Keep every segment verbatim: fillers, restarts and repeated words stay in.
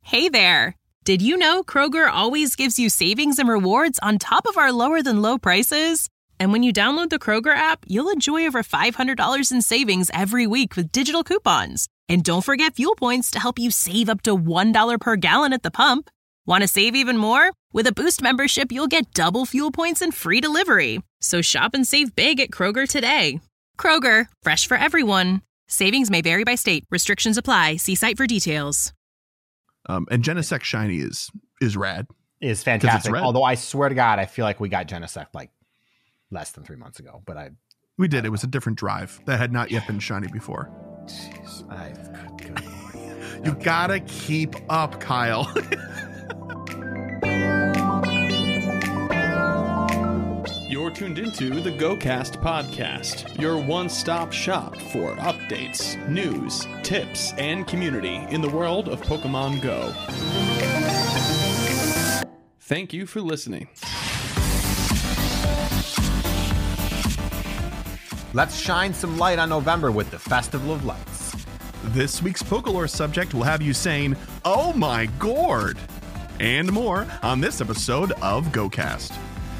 Hey there! Did you know Kroger always gives you savings and rewards on top of our lower-than-low prices? And when you download the Kroger app, you'll enjoy over five hundred dollars in savings every week with digital coupons. And don't forget fuel points to help you save up to one dollar per gallon at the pump. Want to save even more? With a Boost membership, you'll get double fuel points and free delivery. So shop and save big at Kroger today. Kroger, fresh for everyone. Savings may vary by state. Restrictions apply. See site for details. Um, and Genesect Shiny is is rad. Is fantastic. Although I swear to God, I feel like we got Genesect like less than three months ago. But I, we did. It was a different drive that had not yet been shiny before. Jeez, I, good, good. You gotta keep up, Kyle. You're tuned into the GoCast podcast, your one-stop shop for updates, news, tips, and community in the world of Pokemon Go. Thank you for listening. Let's shine some light on November with the Festival of Lights. This week's Pokelore subject will have you saying, "Oh my gourd," and more on this episode of GoCast.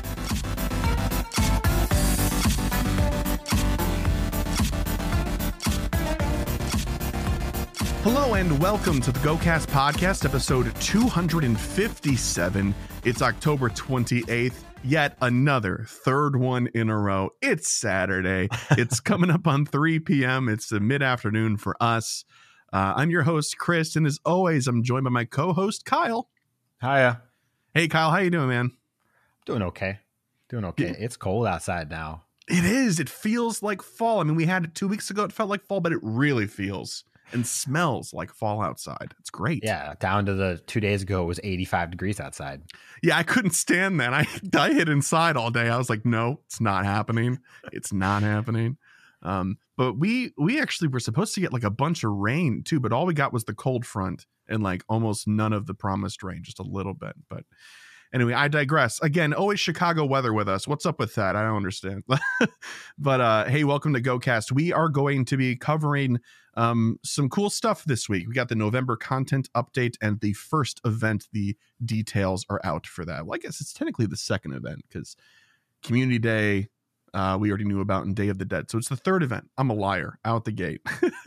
Hello and welcome to the GoCast podcast, episode two hundred fifty-seven. It's October twenty-eighth, yet another third one in a row. It's Saturday. It's coming up on three p.m. It's the mid-afternoon for us. Uh, I'm your host, Chris, and as always, I'm joined by my co-host, Kyle. Hiya. Hey, Kyle, how you doing, man? Doing okay. Doing okay. Yeah. It's cold outside now. It is. It feels like fall. I mean, we had it two weeks ago. It felt like fall, but it really feels and smells like fall outside. It's great. Yeah, down to the two days ago, it was eighty-five degrees outside. Yeah, I couldn't stand that. I, I hid inside all day. I was like, no, it's not happening. It's not happening. Um, but we we actually were supposed to get like a bunch of rain too, but all we got was the cold front and like almost none of the promised rain, just a little bit. But anyway, I digress. Again, always Chicago weather with us. What's up with that? I don't understand. But uh, hey, welcome to GoCast. We are going to be covering um, some cool stuff this week. We got the November content update and the first event. The details are out for that. Well, I guess it's technically the second event because Community Day, uh, we already knew about, and Day of the Dead. So it's the third event. I'm a liar out the gate.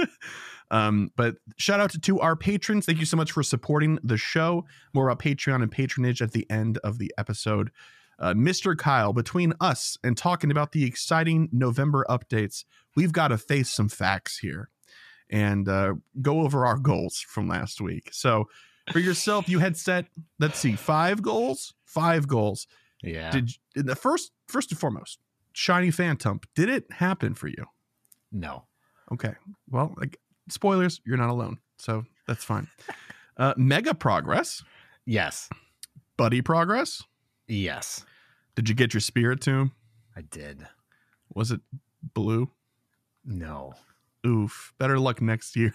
Um, but shout out to, to our patrons. Thank you so much for supporting the show. More about Patreon and patronage at the end of the episode. Uh, Mister Kyle, between us and talking about the exciting November updates, we've got to face some facts here and uh, go over our goals from last week. So for yourself, you had set, let's see, five goals, five goals. Yeah. Did the first, first and foremost, Shiny Phantom, did it happen for you? No. Okay. Well, like, spoilers, you're not alone, so that's fine. Uh, mega progress. Yes. Buddy progress. Yes. Did you get your spirit tomb? I did. Was it blue? No. Oof. Better luck next year.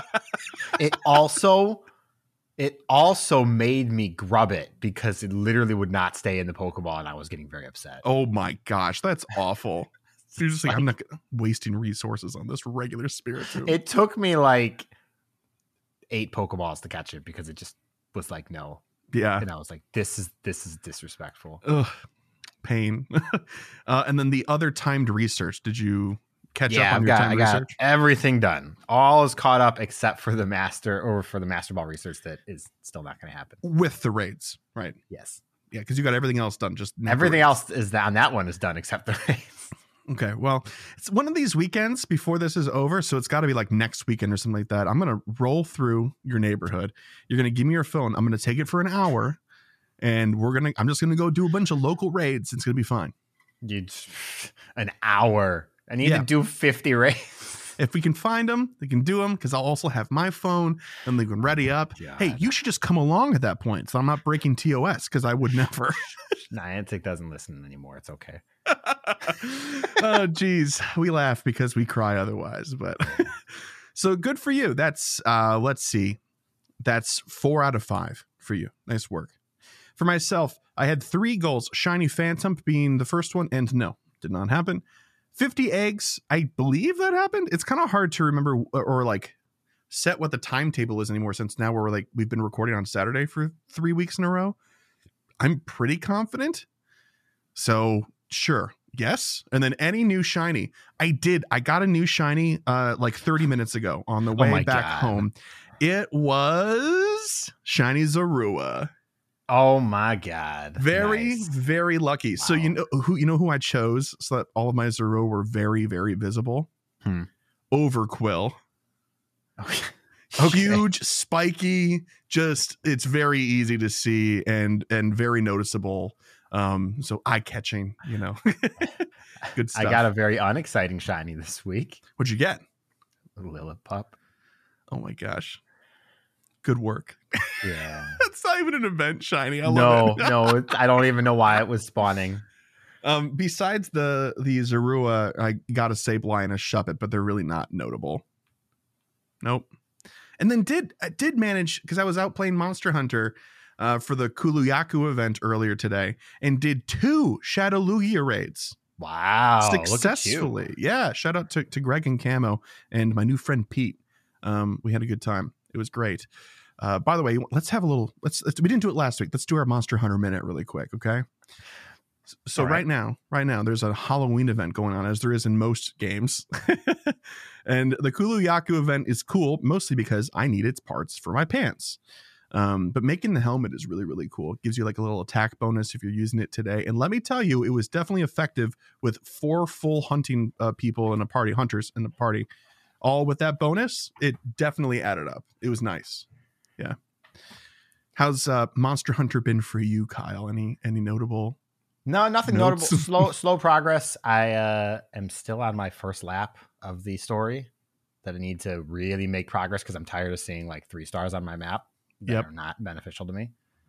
It also, it also made me grub it because it literally would not stay in the Pokeball, and I was getting very upset. Oh my gosh, that's awful. So you're just like, I'm not wasting resources on this regular spirit tomb. It took me like eight Pokeballs to catch it because it just was like, no. Yeah. And I was like, this is this is disrespectful. Ugh, pain. uh, and then the other timed research. Did you catch yeah, up on I've your got, timed I got research? everything done. All is caught up except for the master or for the Master Ball research that is still not going to happen. With the raids, right? Yes. Yeah, because you got everything else done. Just everything else is that on that one is done except the raids. Okay, well, it's one of these weekends before this is over, so it's got to be like next weekend or something like that. I'm going to roll through your neighborhood. You're going to give me your phone. I'm going to take it for an hour, and we're going to, I'm just going to go do a bunch of local raids. It's going to be fine. You an hour. I need Yeah. to do fifty raids. If we can find them, we can do them, because I'll also have my phone, and they can ready up. God. Hey, you should just come along at that point, so I'm not breaking T O S, because I would never. Niantic doesn't listen anymore. It's okay. Oh, geez. We laugh because we cry otherwise. But so good for you. That's, uh, let's see. That's four out of five for you. Nice work. For myself, I had three goals. Shiny Phantom being the first one, and no, did not happen. fifty eggs. I believe that happened. It's kind of hard to remember or, or like set what the timetable is anymore, since now we're like we've been recording on Saturday for three weeks in a row. I'm pretty confident. So sure. Yes. And then any new shiny. I did. I got a new shiny uh, like thirty minutes ago on the way oh back God. home. It was shiny Zorua. Oh my God. Very, nice. very lucky. Wow. So you know who you know who I chose so that all of my Zorua were very, very visible? Hmm. Overquill. Okay. Huge, spiky, just it's very easy to see and and very noticeable. Um, so eye-catching, you know. Good stuff. I got a very unexciting shiny this week. What'd you get? Lillipup. Oh my gosh. Good work. Yeah. It's not even an event shiny. I no, love it. no, it, I don't even know why it was spawning. Um, besides the the Zorua, I got a Sableye and a Shuppet, but they're really not notable. Nope. And then did I did manage, because I was out playing Monster Hunter uh, for the Kuluyaku event earlier today, and did two Shadow Lugia raids. Wow. Successfully. Yeah. Shout out to, to Greg and Camo and my new friend Pete. Um, we had a good time. It was great. Uh, by the way, let's have a little, let's, let's, we didn't do it last week. Let's do our Monster Hunter minute really quick. Okay. So right. right now, right now, there's a Halloween event going on, as there is in most games. And the Kuluyaku event is cool, mostly because I need its parts for my pants. Um, but making the helmet is really, really cool. It gives you like a little attack bonus if you're using it today. And let me tell you, it was definitely effective with four full hunting uh, people in a party, hunters in the party, all with that bonus. It definitely added up. It was nice. Yeah. How's uh, Monster Hunter been for you, Kyle? Any any notable? No, nothing notes? notable. Slow, slow progress. I uh, am still on my first lap of the story that I need to really make progress because I'm tired of seeing like three stars on my map that yep. are not beneficial to me.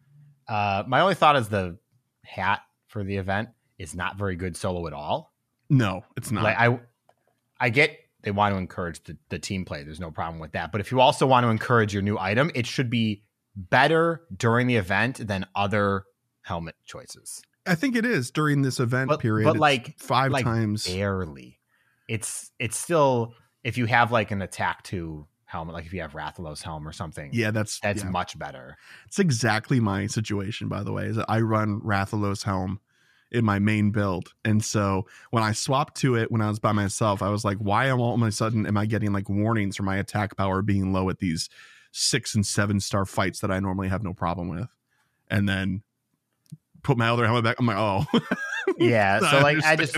Uh, my only thought is the hat for the event is not very good solo at all. No, it's not. Like I, I get they want to encourage the, the team play. There's no problem with that. But if you also want to encourage your new item, it should be better during the event than other helmet choices. I think it is during this event but, period. But like five like times. Barely. It's it's still, if you have like an attack two helmet, like if you have Rathalos helm or something. Yeah, that's that's yeah. much better. It's exactly my situation, by the way, is that I run Rathalos helm in my main build. And so when I swapped to it when I was by myself, I was like, why am all of a sudden am I getting like warnings for my attack power being low at these six and seven star fights that I normally have no problem with? And then put my other helmet back. I'm like, oh. Yeah. So I like understand. I just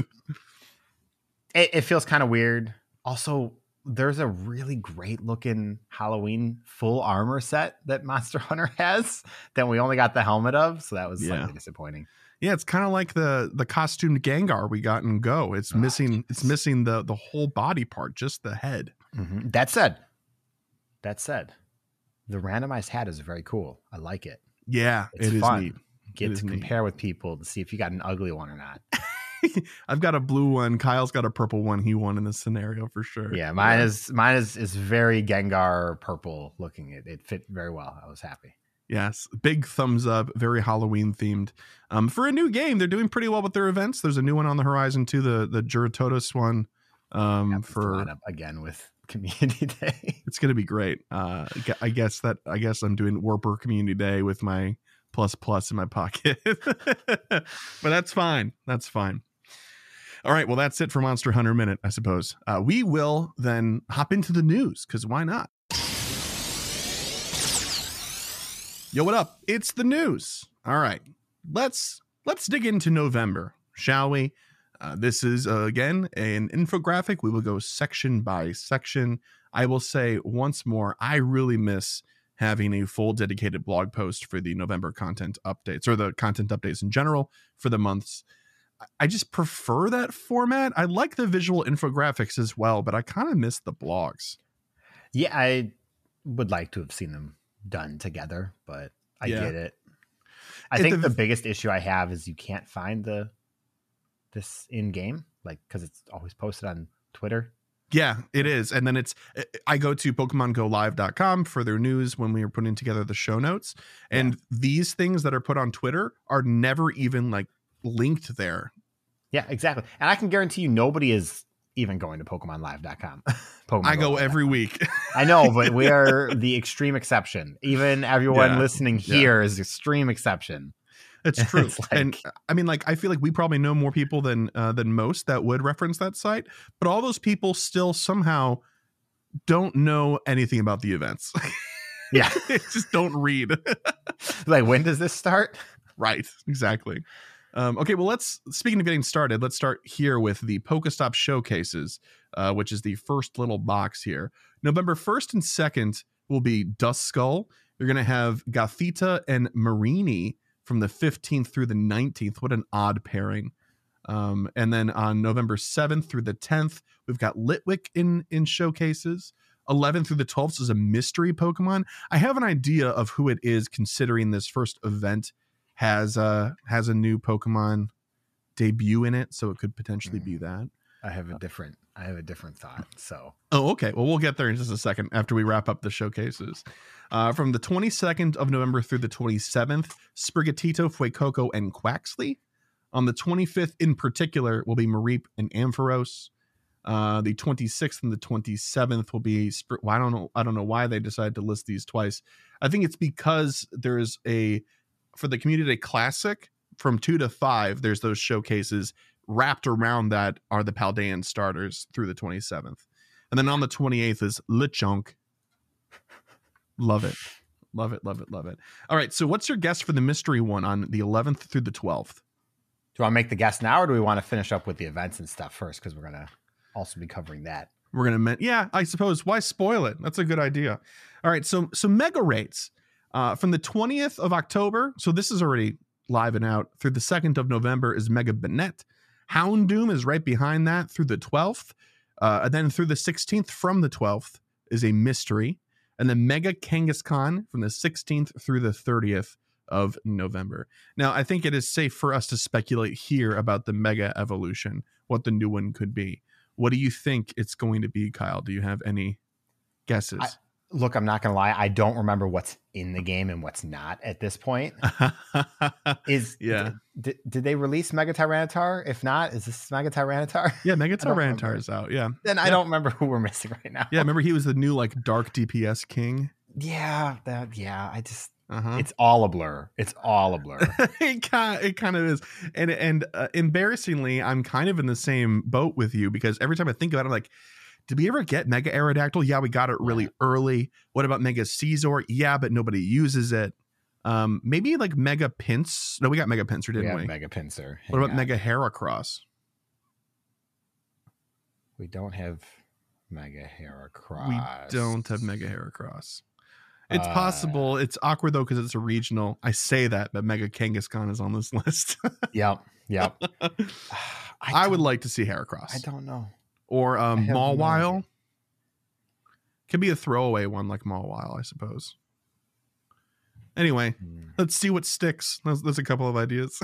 it, it feels kind of weird. Also, there's a really great looking Halloween full armor set that Monster Hunter has that we only got the helmet of. So that was yeah. slightly disappointing. Yeah, it's kind of like the the costumed Gengar we got in Go. It's oh, missing geez. it's missing the the whole body part, just the head. Mm-hmm. That said, that said, the randomized hat is very cool. I like it. Yeah, it's it fun. is neat. Get it to compare neat. with people to see if you got an ugly one or not. I've got a blue one. Kyle's got a purple one. He won in this scenario for sure. Yeah, mine yeah. is mine is is very Gengar purple looking. It it fit very well. I was happy. Yes, big thumbs up. Very Halloween themed. Um, for a new game, they're doing pretty well with their events. There's a new one on the horizon too. The the Juratotus one. Um, yeah, for line up again with Community Day. It's gonna be great. Uh, I guess that I guess I'm doing Warper Community Day with my plus plus in my pocket, but that's fine. That's fine. All right. Well, that's it for Monster Hunter Minute, I suppose. Uh, we will then hop into the news because why not? Yo, what up? It's the news. All right. Let's let's dig into November, shall we? Uh, this is, uh, again, an infographic. We will go section by section. I will say once more, I really miss having a full dedicated blog post for the November content updates, or the content updates in general for the months. I just prefer that format. I like the visual infographics as well, but I kind of miss the blogs. Yeah, I would like to have seen them done together, but I yeah. get it. I it, think the, the biggest issue I have is you can't find the this in game, like because it's always posted on Twitter. Yeah, it is. And then it's, I go to Pokemon Go Live dot com for their news when we were putting together the show notes. And yeah. these things that are put on Twitter are never even like linked there. Yeah, exactly. And I can guarantee you nobody is even going to Pokemon Live dot com. Pokemon I go every week. I know, but we are the extreme exception. Even everyone yeah. listening here yeah. is extreme exception. It's true. It's like, and I mean, like, I feel like we probably know more people than uh, than most that would reference that site, but all those people still somehow don't know anything about the events. Yeah. They just don't read. Like, when does this start? Right. Exactly. Um, okay, well, let's, speaking of getting started, let's start here with the Pokestop showcases, uh, which is the first little box here. November first and second will be Duskull. You're going to have Gothita and Marini from the fifteenth through the nineteenth. What an odd pairing. Um, and then on November seventh through the tenth, we've got Litwick in, in showcases. eleventh through the twelfth is a mystery Pokemon. I have an idea of who it is, considering this first event has uh has a new Pokemon debut in it, so it could potentially be that. I have a different I have a different thought. So oh, okay. Well, we'll get there in just a second after we wrap up the showcases. Uh, from the twenty-second of November through the twenty-seventh, Sprigatito, Fuecoco, and Quaxley. On the twenty-fifth, in particular, will be Mareep and Ampharos. Uh, the twenty-sixth and the twenty-seventh will be. Well, I don't know. I don't know why they decided to list these twice. I think it's because there's a. For the Community Day Classic, from two to five, there's those showcases. Wrapped around that are the Paldean starters through the twenty-seventh. And then on the twenty-eighth is Lechonk. Love it. Love it, love it, love it. All right, so what's your guess for the mystery one on the eleventh through the twelfth? Do you want to make the guess now, or do we want to finish up with the events and stuff first? Because we're going to also be covering that. We're going to, yeah, I suppose. Why spoil it? That's a good idea. All right, so, so Mega Rates. Uh, from the twentieth of October, so this is already live and out, through the second of November is Mega Banette. Houndoom is right behind that through the twelfth. Uh, and then through the sixteenth from the twelfth is a mystery. And then Mega Kangaskhan from the sixteenth through the thirtieth of November. Now, I think it is safe for us to speculate here about the Mega Evolution, what the new one could be. What do you think it's going to be, Kyle? Do you have any guesses? I- Look, I'm not going to lie. I don't remember what's in the game and what's not at this point. Is yeah. Did, did they release Mega Tyranitar? If not, is this Mega Tyranitar? Yeah, Mega Tyranitar is out. Yeah. Then yeah. I don't remember who we're missing right now. Yeah, remember he was the new like dark D P S king. Yeah, that. Yeah, I just. Uh-huh. It's all a blur. It's all a blur. it kind, it kind of is, and and uh, embarrassingly, I'm kind of in the same boat with you because every time I think about it, I'm like. Did we ever get Mega Aerodactyl? Yeah, we got it really yeah. early. What about Mega Caesar? Yeah, but nobody uses it. Um, maybe like Mega Pinsir. No, we got Mega Pinsir, didn't we? we? Mega Pinsir. What about on. Mega Heracross? We don't have Mega Heracross. We don't have Mega Heracross. It's uh, possible. It's awkward though because it's a regional. I say that, but Mega Kangaskhan is on this list. Yep. Yep. I, I would like to see Heracross. I don't know. Or um, Mawile. No Could be a throwaway one like Mawile, I suppose. Anyway, mm. let's see what sticks. There's, there's a couple of ideas.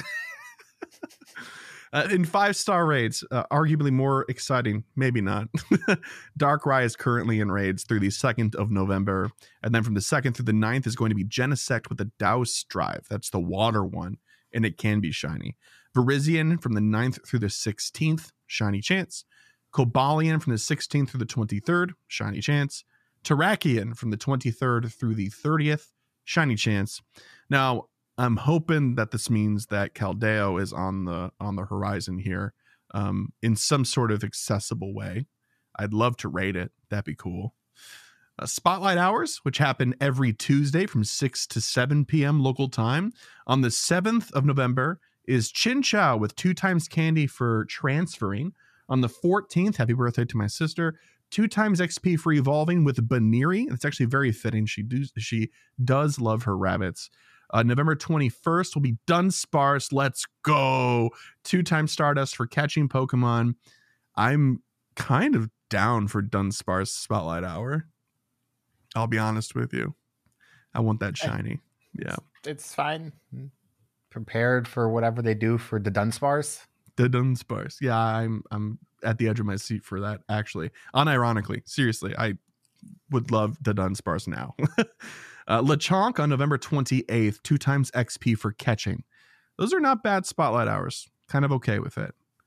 uh, in five-star raids, uh, arguably more exciting, maybe not. Darkrai is currently in raids through the second of November. And then from the second through the ninth is going to be Genesect with the Douse Drive. That's the water one, and it can be shiny. Virizion from the ninth through the sixteenth, shiny chance. Cobalion from the sixteenth through the twenty-third, shiny chance. Terrakion from the twenty-third through the thirtieth, shiny chance. Now, I'm hoping that this means that Caldeo is on the on the horizon here um, in some sort of accessible way. I'd love to rate it. That'd be cool. Uh, Spotlight Hours, which happen every Tuesday from six to seven p.m. local time. On the seventh of November is Chinchou with two times candy for transferring. On the fourteenth, happy birthday to my sister, two times X P for evolving with Baniri. It's actually very fitting. She, do, she does love her rabbits. Uh, November twenty-first will be Dunsparce. Let's go. Two times Stardust for catching Pokemon. I'm kind of down for Dunsparce Spotlight Hour. I'll be honest with you. I want that shiny. Yeah. It's fine. Prepared for whatever they do for the Dunsparce. The Dunsparce. Yeah, I'm I'm at the edge of my seat for that, actually. Unironically. Seriously, I would love the Dunsparce now. uh, Lechonk on November twenty-eighth, two times X P for catching. Those are not bad Spotlight Hours. Kind of okay with it.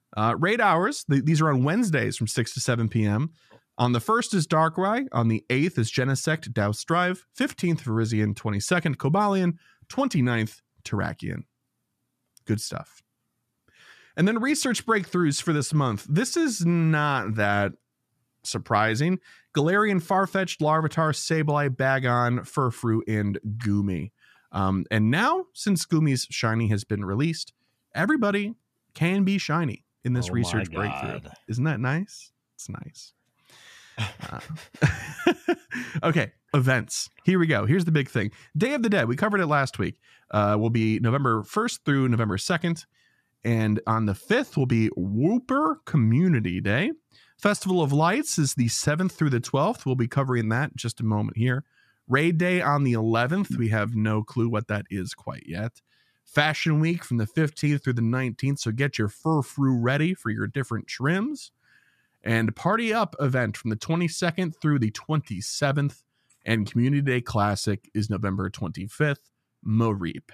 Uh, raid hours, th- these are on Wednesdays from six to seven p.m. On the first is Darkrai. On the eighth is Genesect, Douse Drive. fifteenth, Virizion. twenty-second, Cobalion. twenty-ninth, Terrakion. Good stuff. And then research breakthroughs for this month. This is not that surprising. Galarian, Farfetch'd, Larvitar, Sableye, Bagon, Furfrou, and Goomy. Um, and now, since Goomy's Shiny has been released, everybody can be shiny in this oh research breakthrough. Isn't that nice? It's nice. Uh, okay, events. Here we go. Here's the big thing. Day of the Dead. We covered it last week. Uh, will be November first through November second. And on the fifth will be Wooper Community Day. Festival of Lights is the seventh through the twelfth. We'll be covering that in just a moment here. Raid Day on the eleventh. We have no clue what that is quite yet. Fashion Week from the fifteenth through the nineteenth. So get your Furfrou ready for your different trims. And Party Up event from the twenty-second through the twenty-seventh. And Community Day Classic is November twenty-fifth. Mareep.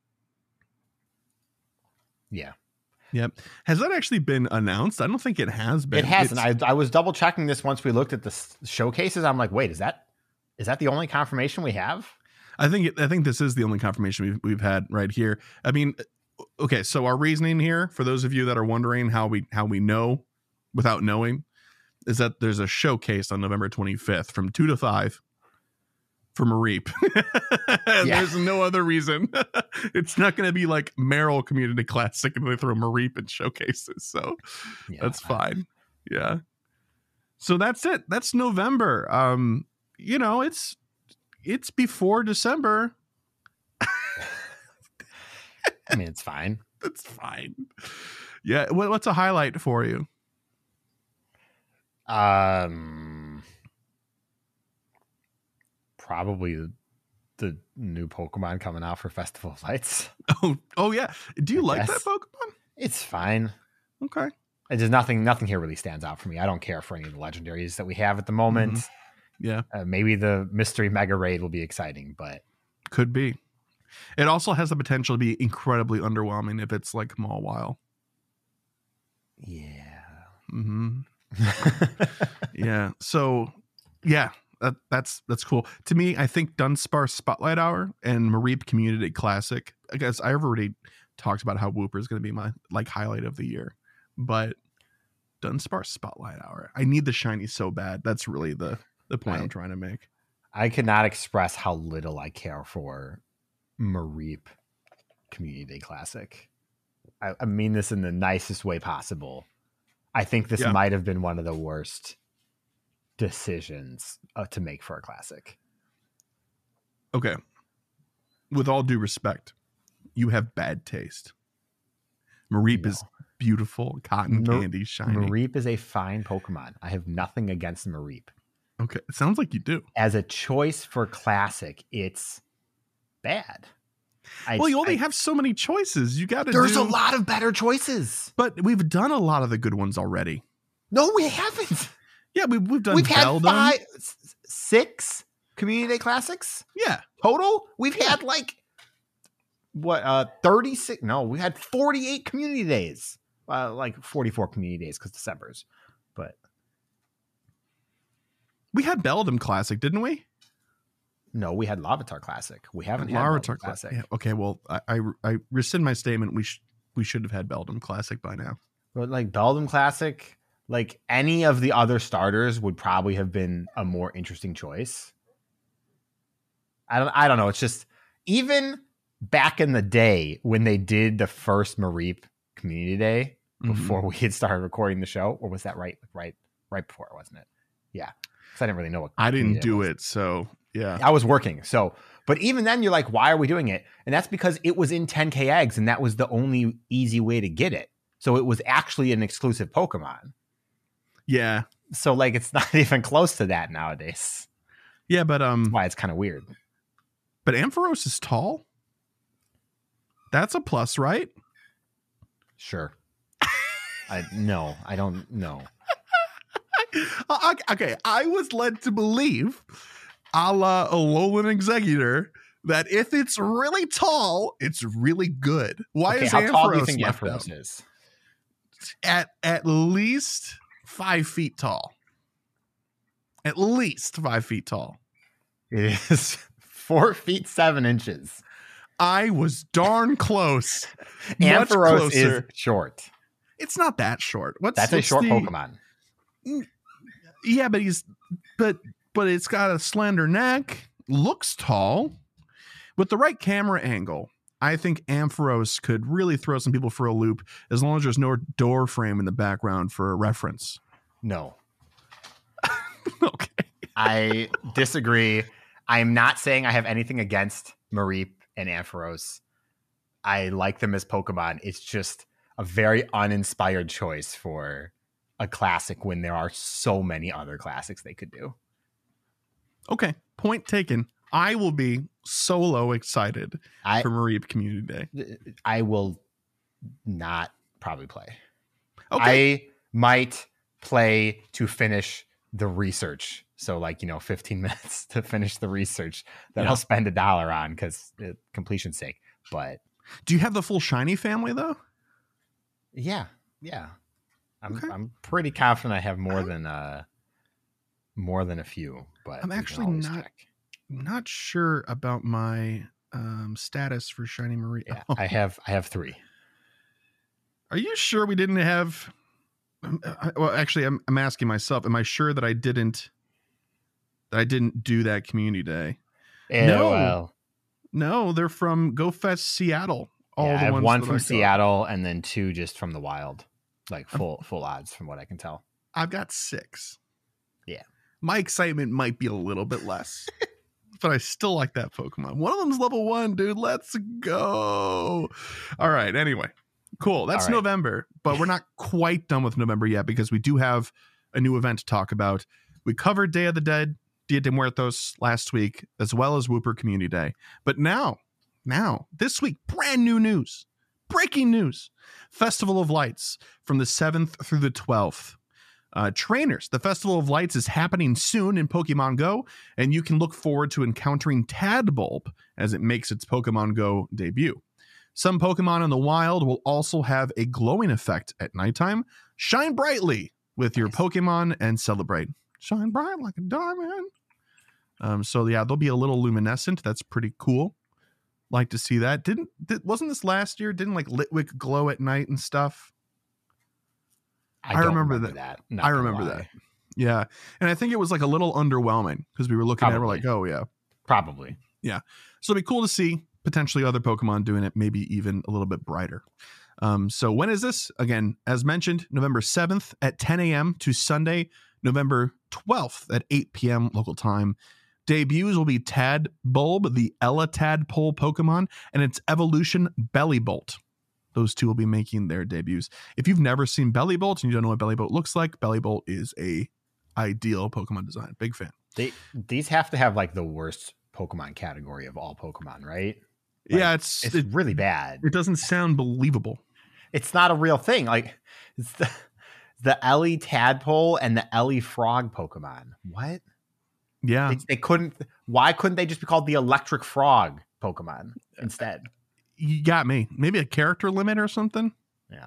Yeah. Yep. Has that actually been announced? I don't think it has been. It hasn't. I, I was double checking this once we looked at the s- showcases. I'm like, wait, is that is that the only confirmation we have? I think it, I think this is the only confirmation we've we've had right here. I mean, okay, so our reasoning here, for those of you that are wondering how we how we know without knowing, is that there's a showcase on November twenty-fifth from two to five for Mareep. Yeah. There's no other reason. It's not going to be like Merrill Community Classic and they throw Mareep in showcases. So yeah, that's fine. Yeah. So that's it. That's November. Um, you know, it's it's before December. I mean, it's fine. That's fine. Yeah. What, what's a highlight for you? Um, probably the, the new Pokemon coming out for Festival of Lights. Oh, oh yeah. Do you I like guess. that Pokemon? It's fine. Okay. It just nothing. Nothing here really stands out for me. I don't care for any of the legendaries that we have at the moment. Mm-hmm. Yeah. Uh, maybe the mystery mega raid will be exciting, but could be. It also has the potential to be incredibly underwhelming if it's like Mawile. Yeah. Mm-hmm. Yeah. So yeah, that, that's that's cool. To me, I think Dunsparce Spotlight Hour and Mareep Community Classic. I guess I already talked about how Wooper is going to be my like highlight of the year, but Dunsparce Spotlight Hour. I need the shiny so bad. That's really the the point I, I'm trying to make. I cannot express how little I care for Mareep Community Day Classic. I, I mean this in the nicest way possible. I think this yeah. might have been one of the worst decisions uh, to make for a classic. Okay. With all due respect, you have bad taste. Mareep no. is beautiful, cotton Mar- candy, shiny. Mareep is a fine Pokemon. I have nothing against Mareep. Okay. It sounds like you do. As a choice for classic, it's bad. I, well, you only I, have so many choices. You got to. There's do... a lot of better choices, but we've done a lot of the good ones already. No, we haven't. Yeah, we've we've done. We've Beldum. had five, six Community Day Classics. Yeah, total. We've yeah. had like what? Uh, thirty-six. No, we had forty-eight Community Days. Uh, like forty-four Community Days because December's. But we had Beldum Classic, didn't we? No, we had Larvitar Classic. We haven't had Larvitar Classic. Yeah, okay, well, I, I I rescind my statement. We sh- we should have had Beldum Classic by now. But like Beldum Classic, like any of the other starters would probably have been a more interesting choice. I don't I don't know. It's just even back in the day when they did the first Mareep Community Day before mm-hmm. we had started recording the show, or was that right right right before, wasn't it? Yeah. Because I didn't really know what I didn't do was. it, so yeah. I was working. So, but even then you're like, why are we doing it? And that's because it was in ten K eggs and that was the only easy way to get it. So it was actually an exclusive Pokemon. Yeah. So like, it's not even close to that nowadays. Yeah. But, um, that's why it's kind of weird. But Ampharos is tall. That's a plus, right? Sure. I no, I don't know. Okay. I was led to believe, a la Alolan Executor, that if it's really tall, it's really good. Why okay, is how Ampharos tall do you think left Ampharos out? is? at at least five feet tall. At least five feet tall. It is four feet seven inches. I was darn close. Ampharos is short. It's not that short. What's That's what's a short the, Pokemon. Yeah, but he's but but it's got a slender neck. Looks tall. With the right camera angle, I think Ampharos could really throw some people for a loop as long as there's no door frame in the background for a reference. No. Okay. I disagree. I'm not saying I have anything against Mareep and Ampharos. I like them as Pokemon. It's just a very uninspired choice for a classic when there are so many other classics they could do. Okay. Point taken. I will be solo excited I, for Mareep Community Day. I will not probably play. Okay. I might play to finish the research. So like, you know, fifteen minutes to finish the research that yeah. I'll spend a dollar on because uh, completion's sake. But do you have the full shiny family though? Yeah. Yeah. I'm okay. I'm pretty confident I have more than uh more than a few, but I'm actually not check. not sure about my um status for shiny Mareep. Yeah, oh. I have I have three. Are you sure we didn't have well actually I'm I'm asking myself, am I sure that I didn't that I didn't do that community day? Yeah, no. Well. No, they're from Go Fest Seattle. All yeah, the I have ones one that from I Seattle and then two just from the wild. Like full I'm, full odds from what I can tell. I've got six. Yeah. My excitement might be a little bit less. But I still like that Pokemon. One of them's level one, dude. Let's go. All right. Anyway, cool. That's right. November, but we're not quite done with November yet because we do have a new event to talk about. We covered Day of the Dead, Dia de Muertos last week, as well as Wooper Community Day. But now, now, this week, brand new news. Breaking news. Festival of Lights from the seventh through the twelfth. Uh, trainers, the Festival of Lights is happening soon in Pokemon Go, and you can look forward to encountering Tadbulb as it makes its Pokemon Go debut. Some Pokemon in the wild will also have a glowing effect at nighttime. Shine brightly with your Pokemon and celebrate. Shine bright like a diamond. Um, so yeah, they'll be a little luminescent. That's pretty cool. Like to see that. Didn't did, wasn't this last year? Didn't like Litwick glow at night and stuff? I, I remember, remember that. that. I remember lie. that. Yeah. And I think it was like a little underwhelming because we were looking Probably. at it, we're like, oh, yeah. Probably. Yeah. So it'd be cool to see potentially other Pokemon doing it, maybe even a little bit brighter. Um, so when is this? Again, as mentioned, November seventh at ten a.m. to Sunday, November twelfth at eight p.m. local time. Debuts will be Tadbulb, the Ella Tadpole Pokemon, and its evolution Bellibolt. Those two will be making their debuts. If you've never seen Bellibolt and you don't know what Bellibolt looks like, Bellibolt is a ideal Pokemon design. Big fan. They these have to have like the worst Pokemon category of all Pokemon, right? Like, yeah, it's it's it, really bad. It doesn't sound believable. It's not a real thing. Like it's the the Ellie Tadpole and the Ellie Frog Pokemon. What? Yeah, they, they couldn't. Why couldn't they just be called the Electric Frog Pokemon instead? You got me. Maybe a character limit or something. Yeah.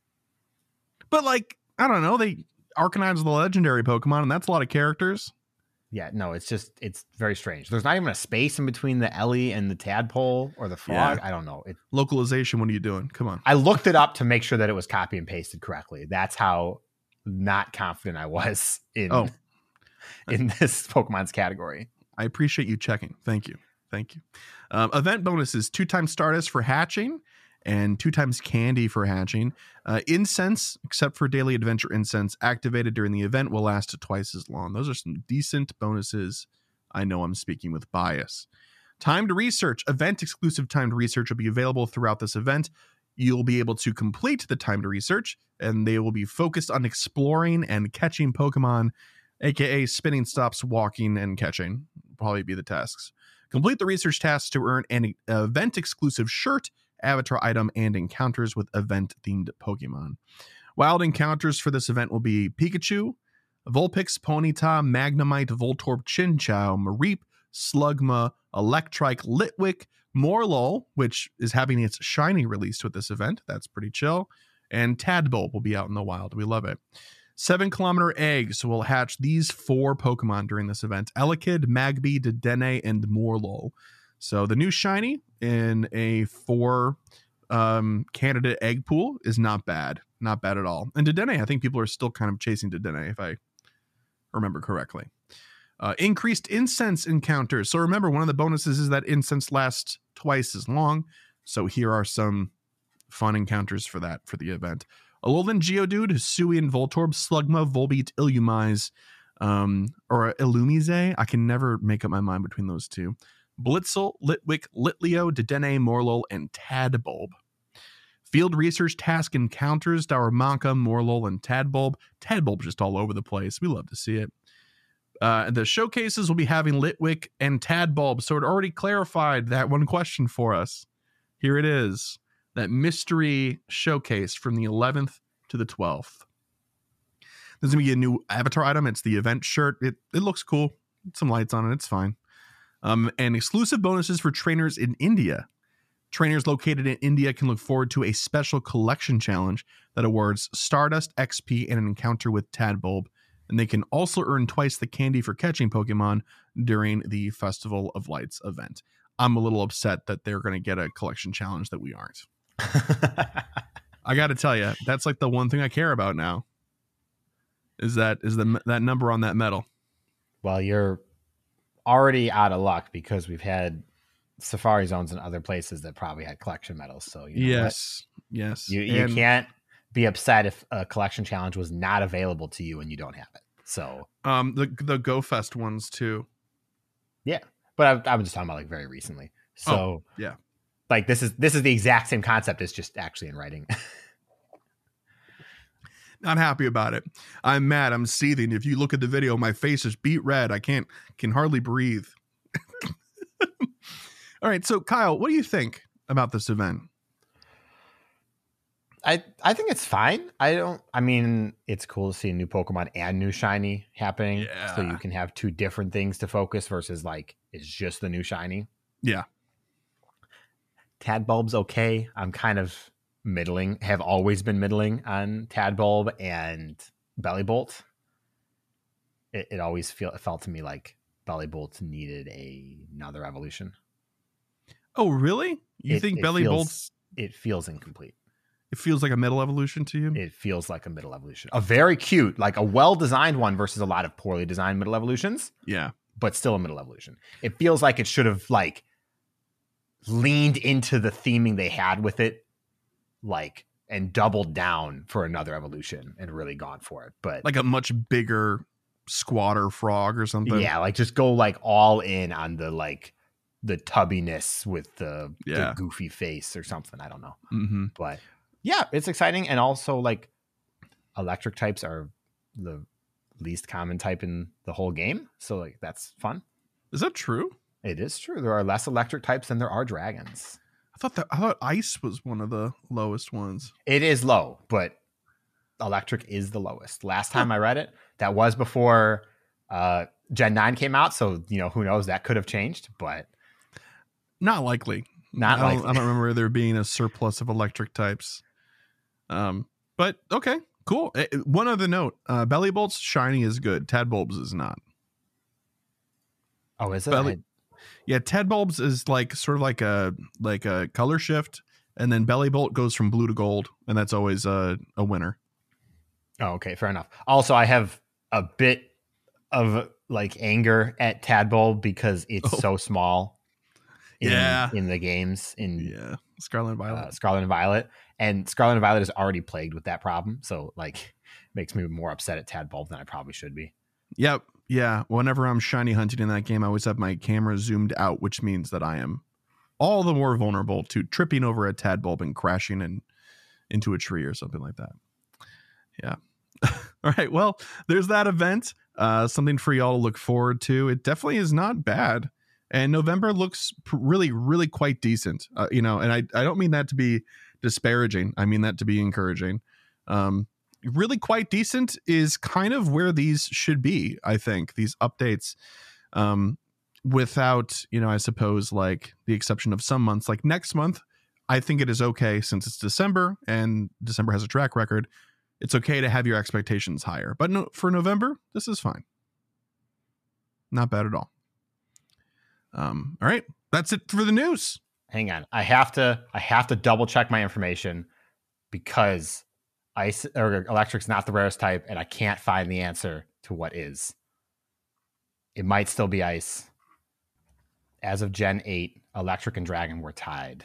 But like, I don't know. They Arcanine's the legendary Pokemon, and that's a lot of characters. Yeah, no, it's just, it's very strange. There's not even a space in between the Ellie and the Tadpole or the Frog. Yeah. I don't know. It, Localization, what are you doing? Come on. I looked it up to make sure that it was copy and pasted correctly. That's how not confident I was in, oh. in this Pokemon's category. I appreciate you checking. Thank you. Thank you. Um, event bonuses, two times Stardust for hatching and two times candy for hatching. Uh, incense, except for daily adventure incense, activated during the event will last twice as long. Those are some decent bonuses. I know I'm speaking with bias. Timed research, event exclusive timed research will be available throughout this event. You'll be able to complete the timed research, and they will be focused on exploring and catching Pokemon, aka spinning stops, walking, and catching. Probably be the tasks. Complete the research tasks to earn an event-exclusive shirt, avatar item, and encounters with event-themed Pokemon. Wild encounters for this event will be Pikachu, Vulpix, Ponyta, Magnemite, Voltorb, Chinchou, Mareep, Slugma, Electrike, Litwick, Morlul, which is having its shiny released with this event. That's pretty chill. and Tadbulb will be out in the wild. We love it. Seven kilometer eggs will hatch these four Pokemon during this event: Elekid, Magby, Dedenne, and Morlul. So the new shiny in a four um, candidate egg pool is not bad. Not bad at all. And Dedenne, I think people are still kind of chasing Dedenne, if I remember correctly. Uh, increased incense encounters. So remember, one of the bonuses is that incense lasts twice as long. So here are some fun encounters for that for the event. Alolan Geodude, Hisuian Voltorb, Slugma, Volbeat, Illumise, um, or Illumise. I can never make up my mind between those two. Blitzel, Litwick, Litleo, Dedenne, Morlul, and Tadbulb. Field research task encounters, Darumaka, Morlul, and Tadbulb. Tadbulb just all over the place. We love to see it. Uh, the showcases will be having Litwick and Tadbulb, so it already clarified that one question for us. Here it is, that mystery showcase from the eleventh to the twelfth. There's going to be a new avatar item. It's the event shirt. It it looks cool. Some lights on it. It's fine. Um, and exclusive bonuses for trainers in India. Trainers located in India can look forward to a special collection challenge that awards Stardust, X P, and an encounter with Tadbulb. And they can also earn twice the candy for catching Pokemon during the Festival of Lights event. I'm a little upset that they're going to get a collection challenge that we aren't. I got to tell you, that's like the one thing I care about now. Is that is the that number on that medal? Well, you're already out of luck because we've had Safari Zones in other places that probably had collection medals. So you know yes, what? yes, you you and can't be upset if a collection challenge was not available to you and you don't have it. So um, the the Go Fest ones too. Yeah, but I, I was just talking about like very recently. So oh, yeah, like this is this is the exact same concept. It's just actually in writing. Not happy about it. I'm mad. I'm seething. If you look at the video, my face is beet red. I can't can hardly breathe. All right, so Kyle, what do you think about this event? I I think it's fine. I don't. I mean, it's cool to see a new Pokemon and new shiny happening, yeah. so you can have two different things to focus versus like it's just the new shiny. Yeah. Tadbulb's okay. I'm kind of middling. Have always been middling on Tadbulb and Bellibolt. It, it always feel it felt to me like Bellibolt needed a, another evolution. Oh, really? You it, think it Bellibolt's... It feels incomplete. It feels like a middle evolution to you? It feels like a middle evolution. A very cute, like a well-designed one versus a lot of poorly designed middle evolutions. Yeah. But still a middle evolution. It feels like it should have like leaned into the theming they had with it, like, and doubled down for another evolution and really gone for it. But like a much bigger squatter frog or something. Yeah, like just go like all in on the like the tubbiness with the, yeah. the goofy face or something. I don't know. Mm-hmm. But yeah, it's exciting. And also like electric types are the least common type in the whole game. So like that's fun. Is that true? It is true. There are less electric types than there are dragons. I thought that I thought ice was one of the lowest ones. It is low, but electric is the lowest. Last time huh. I read it, that was before uh, Gen nine came out. So, you know, who knows? That could have changed, but not likely. Not I likely. Don't, I don't remember there being a surplus of electric types. Um, but okay, cool. Uh, one other note: uh, Bellibolt's shiny is good. Tadbulb's is not. Oh, is it? Belly- I... Yeah, Tadbulb's is like sort of like a like a color shift, and then Bellibolt goes from blue to gold, and that's always a a winner. Oh, okay, fair enough. Also, I have a bit of like anger at Tadbulb because it's oh. so small. In, yeah, in the games in yeah Scarlet and Violet, uh, Scarlet and Violet, and Scarlet and Violet is already plagued with that problem. So like, makes me more upset at Tadbulb than I probably should be. Yep. Yeah. Whenever I'm shiny hunting in that game, I always have my camera zoomed out, which means that I am all the more vulnerable to tripping over a Tadbulb and crashing in, into a tree or something like that. Yeah. All right. Well, there's that event. Uh, something for y'all to look forward to. It definitely is not bad. And November looks really, really quite decent. Uh, you know, and I, I don't mean that to be disparaging. I mean that to be encouraging. Um, really quite decent is kind of where these should be, I think, these updates, um, without, you know, I suppose like the exception of some months like next month. I think it is okay since it's December and December has a track record. It's okay to have your expectations higher. But no, for November, this is fine. Not bad at all. Um, all right. That's it for the news. Hang on. I have to I have to double check my information because ice or electric's not the rarest type, and I can't find the answer to what is. It might still be ice. As of Gen eight, electric and dragon were tied.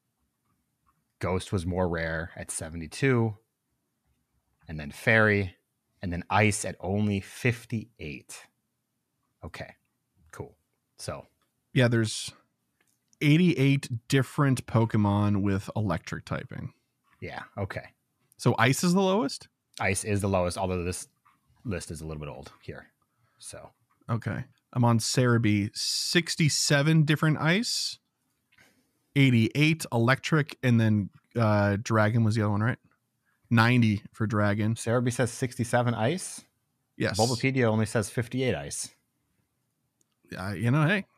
Ghost was more rare at seventy-two, and then fairy, and then ice at only fifty-eight. Okay, cool. So, yeah, there's eighty-eight different Pokemon with electric typing. Yeah, okay. So ice is the lowest? Ice is the lowest, although this list is a little bit old here. So, okay. I'm on Cerebi, sixty-seven different ice, eighty-eight electric, and then uh, dragon was the other one, right? ninety for dragon. Cerebi says sixty-seven ice? Yes. Bulbapedia only says fifty-eight ice. Uh, you know, hey.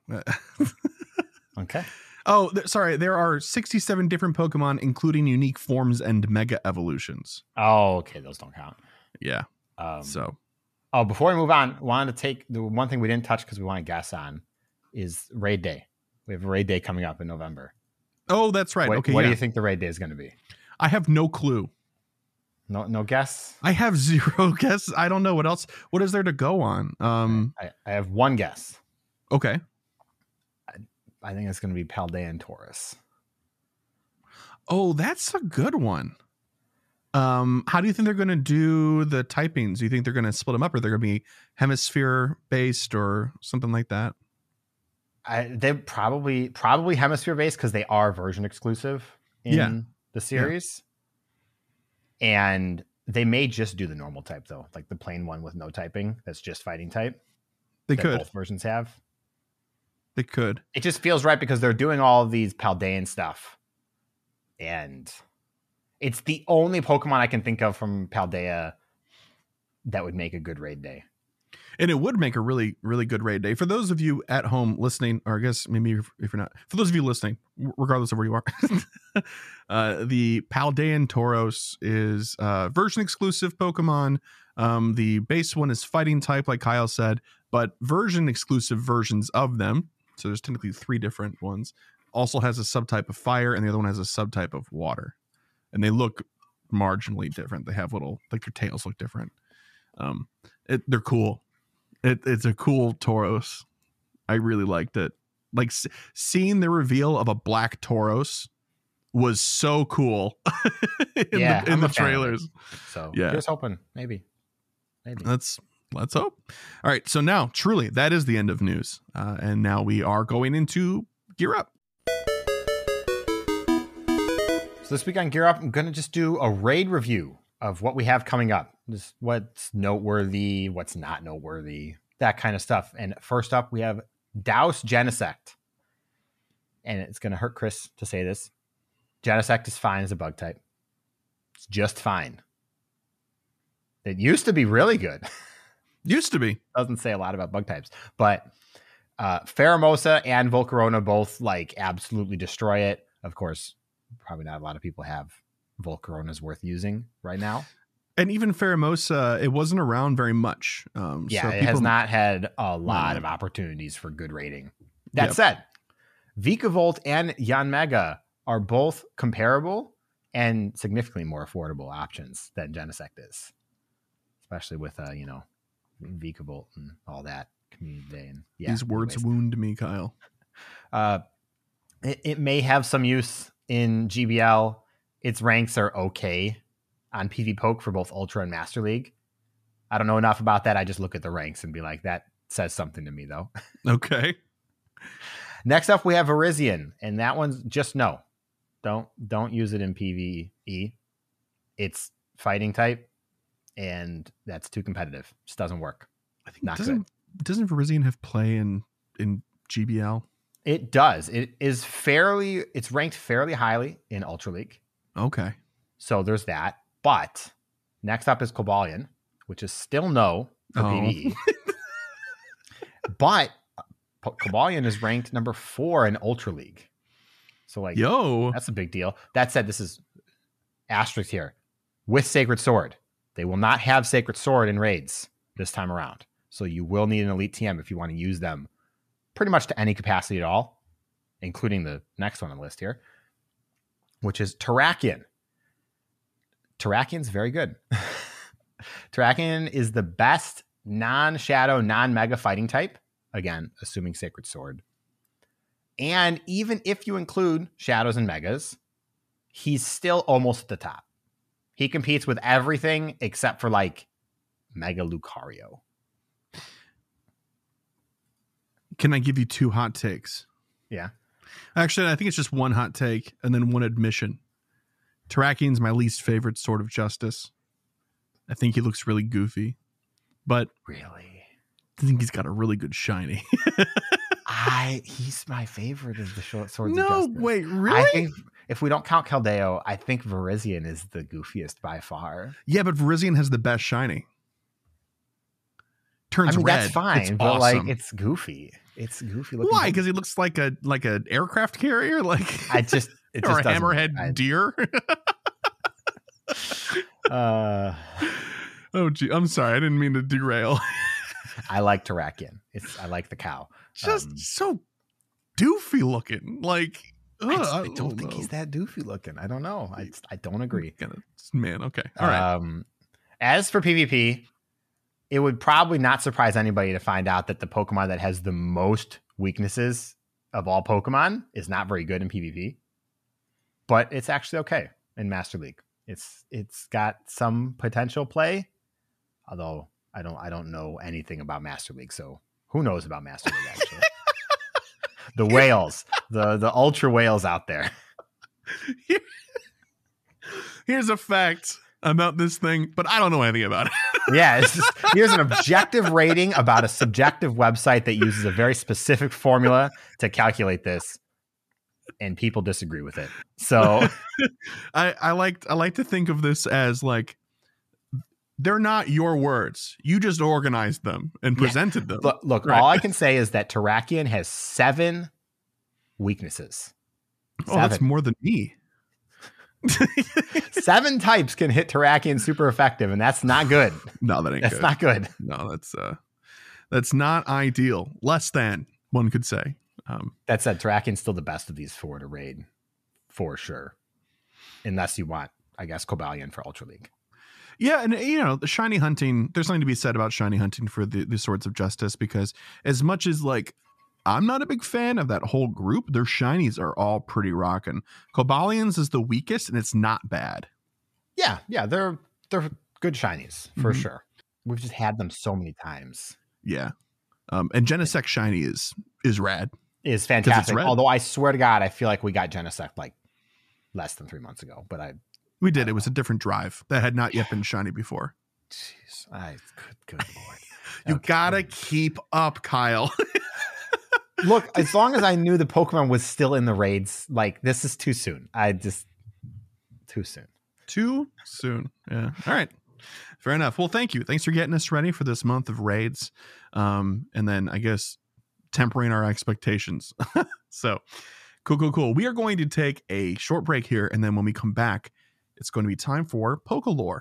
Okay. Oh, th- sorry. There are sixty-seven different Pokemon, including unique forms and mega evolutions. Oh, okay. Those don't count. Yeah. Um, so. Oh, before we move on, wanted to take the one thing we didn't touch because we want to guess on is raid day. We have a raid day coming up in November. Oh, that's right. What, okay. What yeah. do you think the raid day is going to be? I have no clue. No, no guess. I have zero guess. I don't know what else. What is there to go on? Um, I, I have one guess. Okay. I, I think it's going to be Paldean Taurus. Oh, that's a good one. Um, how do you think they're going to do the typings? Do you think they're going to split them up, or they're going to be hemisphere based or something like that? I, they probably probably hemisphere based because they are version exclusive in yeah. the series. Yeah. And they may just do the normal type though, like the plain one with no typing. That's just fighting type. They that could. Both versions have. They could. It just feels right because they're doing all of these Paldean stuff, and it's the only Pokemon I can think of from Paldea that would make a good raid day. And it would make a really, really good raid day. For those of you at home listening, or I guess maybe if, if you're not, for those of you listening, regardless of where you are, uh, the Paldean Tauros is uh, version exclusive Pokemon. Um, the base one is fighting type, like Kyle said, but version exclusive versions of them. So there's technically three different ones. Also has a subtype of fire, and the other one has a subtype of water. And they look marginally different. They have little, like their tails look different. Um, it, they're cool. It, it's a cool Tauros. I really liked it. Like s- seeing the reveal of a black Tauros was so cool in yeah, the, in the trailers. So yeah, here's hoping. Maybe. Maybe. Let's let's hope. All right. So now, truly, that is the end of news. Uh, and now we are going into Gear Up. So this week on Gear Up, I'm going to just do a raid review of what we have coming up. Just what's noteworthy, what's not noteworthy, that kind of stuff. And first up, we have Douse Genesect. And it's going to hurt Chris to say this. Genesect is fine as a bug type. It's just fine. It used to be really good. Used to be. Doesn't say a lot about bug types. But uh, Pheromosa and Volcarona both like absolutely destroy it. Of course, probably not a lot of people have Volcarona's worth using right now. And even Pheromosa, it wasn't around very much. Um, yeah, so it people... has not had a lot no. of opportunities for good rating. That yep. said, Vikavolt and Yanmega are both comparable and significantly more affordable options than Genesect is. Especially with, uh, you know, Vikavolt and all that community day. And yeah, these words anyways. wound me, Kyle. Uh, it, it may have some use in G B L. Its ranks are okay on PvPoke for both Ultra and Master League. I don't know enough about that. I just look at the ranks and be like, that says something to me, though. Okay. Next up, we have Virizion, and that one's just no. Don't don't use it in PvE. It's fighting type, and that's too competitive. Just doesn't work. I think Not doesn't good. doesn't Virizion have play in in G B L? It does. It is fairly. It's ranked fairly highly in Ultra League. Okay. So there's that. But next up is Cobalion, which is still no for oh. PvE. But Cobalion is ranked number four in Ultra League. So like, yo, that's a big deal. That said, this is asterisk here with Sacred Sword. They will not have Sacred Sword in raids this time around. So you will need an elite T M if you want to use them pretty much to any capacity at all, including the next one on the list here, which is Terrakion. Terrakion's very good. Terrakion is the best non-shadow, non-mega fighting type. Again, assuming Sacred Sword. And even if you include shadows and megas, he's still almost at the top. He competes with everything except for like Mega Lucario. Can I give you two hot takes? Yeah. Actually, I think it's just one hot take and then one admission. Terrakion's my least favorite Sword of Justice. I think he looks really goofy. But really, I think he's got a really good shiny. I he's my favorite of the short Swords no, of Justice. No, wait, really? I think if we don't count Keldeo, I think Virizion is the goofiest by far. Yeah, but Virizion has the best shiny. Turns I mean, red. That's fine, it's but awesome. like it's goofy. It's goofy looking. Why? Because he looks like a like an aircraft carrier, like I just it or just a hammerhead I, deer. uh, oh, gee, I'm sorry, I didn't mean to derail. I like Terrakion. It's I like the cow. Just um, so doofy looking. Like ugh, I, just, I I don't, don't think know. he's that doofy looking. I don't know. I I don't agree. Man, okay, all right. Um, as for PvP, it would probably not surprise anybody to find out that the Pokemon that has the most weaknesses of all Pokemon is not very good in PvP, but it's actually okay in Master League. It's it's got some potential play, although I don't I don't know anything about Master League, so who knows about Master League actually? The whales, the the ultra whales out there. Here, here's a fact about this thing, but I don't know anything about it. Yeah, it's just, here's an objective rating about a subjective website that uses a very specific formula to calculate this, and people disagree with it. So I, I like I like to think of this as like they're not your words. You just organized them and presented yeah. them. Look, look right. all I can say is that Terrakion has seven weaknesses. Seven. Oh, that's more than me. Seven types can hit Terrakion super effective, and that's not good. No, that ain't that's good. not good. No, that's uh that's not ideal. Less than, one could say. Um that said, Terrakion's still the best of these four to raid for sure. Unless you want, I guess, Cobalion for Ultra League. Yeah, and you know, the shiny hunting, there's something to be said about shiny hunting for the, the Swords of Justice, because as much as like I'm not a big fan of that whole group, their shinies are all pretty rocking. Cobalion's is the weakest, and it's not bad. Yeah, yeah, they're they're good shinies for Mm-hmm. sure. We've just had them so many times. Yeah. Um, and Genesect shiny is is rad. Is fantastic. red. Although I swear to God, I feel like we got Genesect like less than three months ago. But I We did. It was a different drive that had not yet been shiny before. Jeez, I good, good lord. You Okay. gotta keep up, Kyle. Look, as long as I knew the Pokemon was still in the raids, like this is too soon. I just too soon. Too soon. Yeah. All right. Fair enough. Well, thank you. Thanks for getting us ready for this month of raids. Um, and then I guess tempering our expectations. So cool, cool, cool. We are going to take a short break here, and then when we come back, it's going to be time for Pokelore.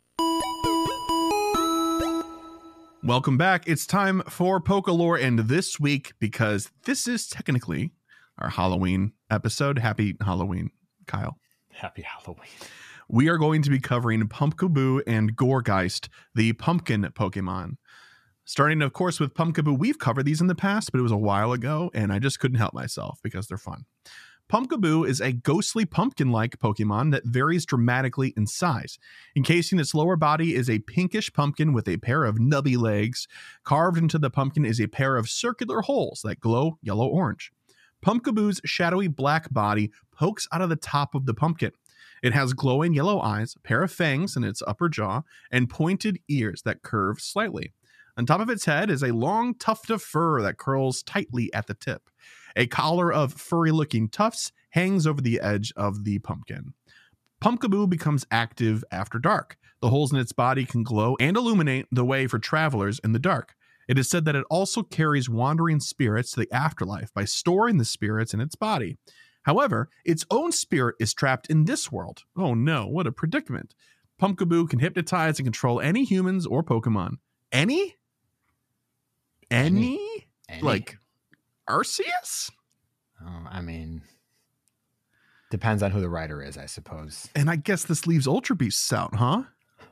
Welcome back. It's time for Pokelore, and this week, because this is technically our Halloween episode. Happy Halloween, Kyle. Happy Halloween. We are going to be covering Pumpkaboo and Gourgeist, the pumpkin Pokemon. Starting, of course, with Pumpkaboo. We've covered these in the past, but it was a while ago, and I just couldn't help myself because they're fun. Pumpkaboo is a ghostly pumpkin-like Pokemon that varies dramatically in size. Encasing its lower body is a pinkish pumpkin with a pair of nubby legs. Carved into the pumpkin is a pair of circular holes that glow yellow-orange. Pumpkaboo's shadowy black body pokes out of the top of the pumpkin. It has glowing yellow eyes, a pair of fangs in its upper jaw, and pointed ears that curve slightly. On top of its head is a long tuft of fur that curls tightly at the tip. A collar of furry-looking tufts hangs over the edge of the pumpkin. Pumpkaboo becomes active after dark. The holes in its body can glow and illuminate the way for travelers in the dark. It is said that it also carries wandering spirits to the afterlife by storing the spirits in its body. However, its own spirit is trapped in this world. Oh no, what a predicament. Pumpkaboo can hypnotize and control any humans or Pokemon. Any? Any? Any. Like Arceus? Oh, I mean, depends on who the writer is, I suppose. And I guess this leaves Ultra Beasts out, huh?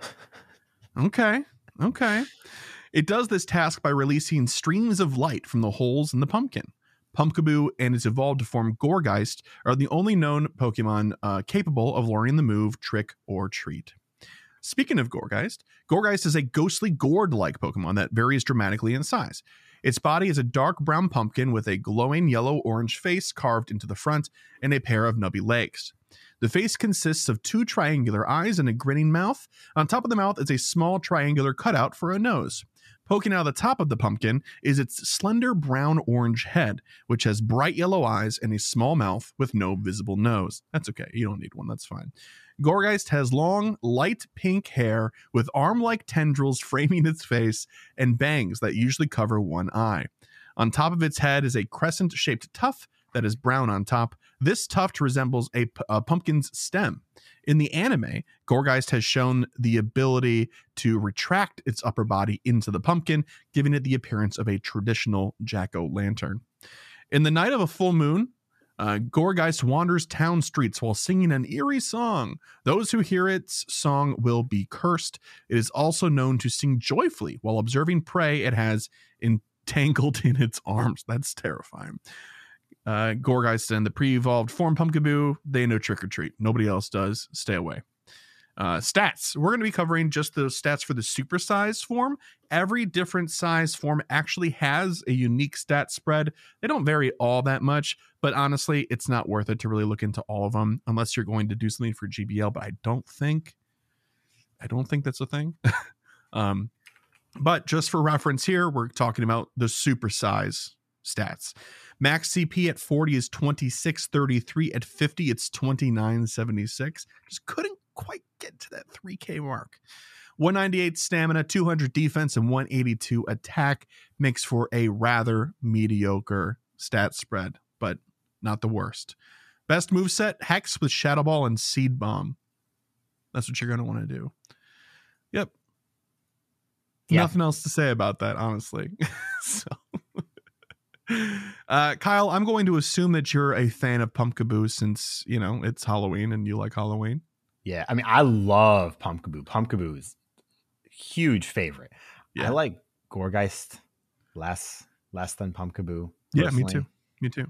Okay. Okay. It does this task by releasing streams of light from the holes in the pumpkin. Pumpkaboo and its evolved form Gourgeist are the only known Pokemon uh, capable of learning the move Trick or Treat. Speaking of Gourgeist, Gourgeist is a ghostly gourd-like Pokemon that varies dramatically in size. Its body is a dark brown pumpkin with a glowing yellow-orange face carved into the front and a pair of nubby legs. The face consists of two triangular eyes and a grinning mouth. On top of the mouth is a small triangular cutout for a nose. Poking out of the top of the pumpkin is its slender brown-orange head, which has bright yellow eyes and a small mouth with no visible nose. That's okay. You don't need one. That's fine. Gourgeist has long, light pink hair with arm-like tendrils framing its face and bangs that usually cover one eye. On top of its head is a crescent-shaped tuft that is brown on top. This tuft resembles a, a pumpkin's stem. In the anime, Gourgeist has shown the ability to retract its upper body into the pumpkin, giving it the appearance of a traditional jack-o'-lantern. In the night of a full moon, uh, Gourgeist wanders town streets while singing an eerie song. Those who hear its song will be cursed. It is also known to sing joyfully while observing prey it has entangled in its arms. That's terrifying. Uh, Gourgeist and the pre-evolved form Pumpkaboo, they know Trick or Treat. Nobody else does. Stay away. Uh, stats. We're going to be covering just the stats for the supersize form. Every different size form actually has a unique stat spread. They don't vary all that much, but honestly, it's not worth it to really look into all of them unless you're going to do something for G B L, but I don't think, I don't think that's a thing. um, but just for reference here, we're talking about the supersize stats. Max C P at forty is twenty-six thirty-three. At fifty, it's twenty-nine seventy-six. Just couldn't quite get to that three K mark. one ninety-eight stamina, two hundred defense, and one eighty-two attack makes for a rather mediocre stat spread, but not the worst. Best moveset, Hex with Shadow Ball and Seed Bomb. That's what you're going to want to do. Yep. Yeah. Nothing else to say about that, honestly. so... Uh, Kyle, I'm going to assume that you're a fan of Pumpkaboo since, you know, it's Halloween and you like Halloween. Yeah, I mean, I love Pumpkaboo. Pumpkaboo is a huge favorite. Yeah. I like Gourgeist less less than Pumpkaboo. Yeah, me too. Me too.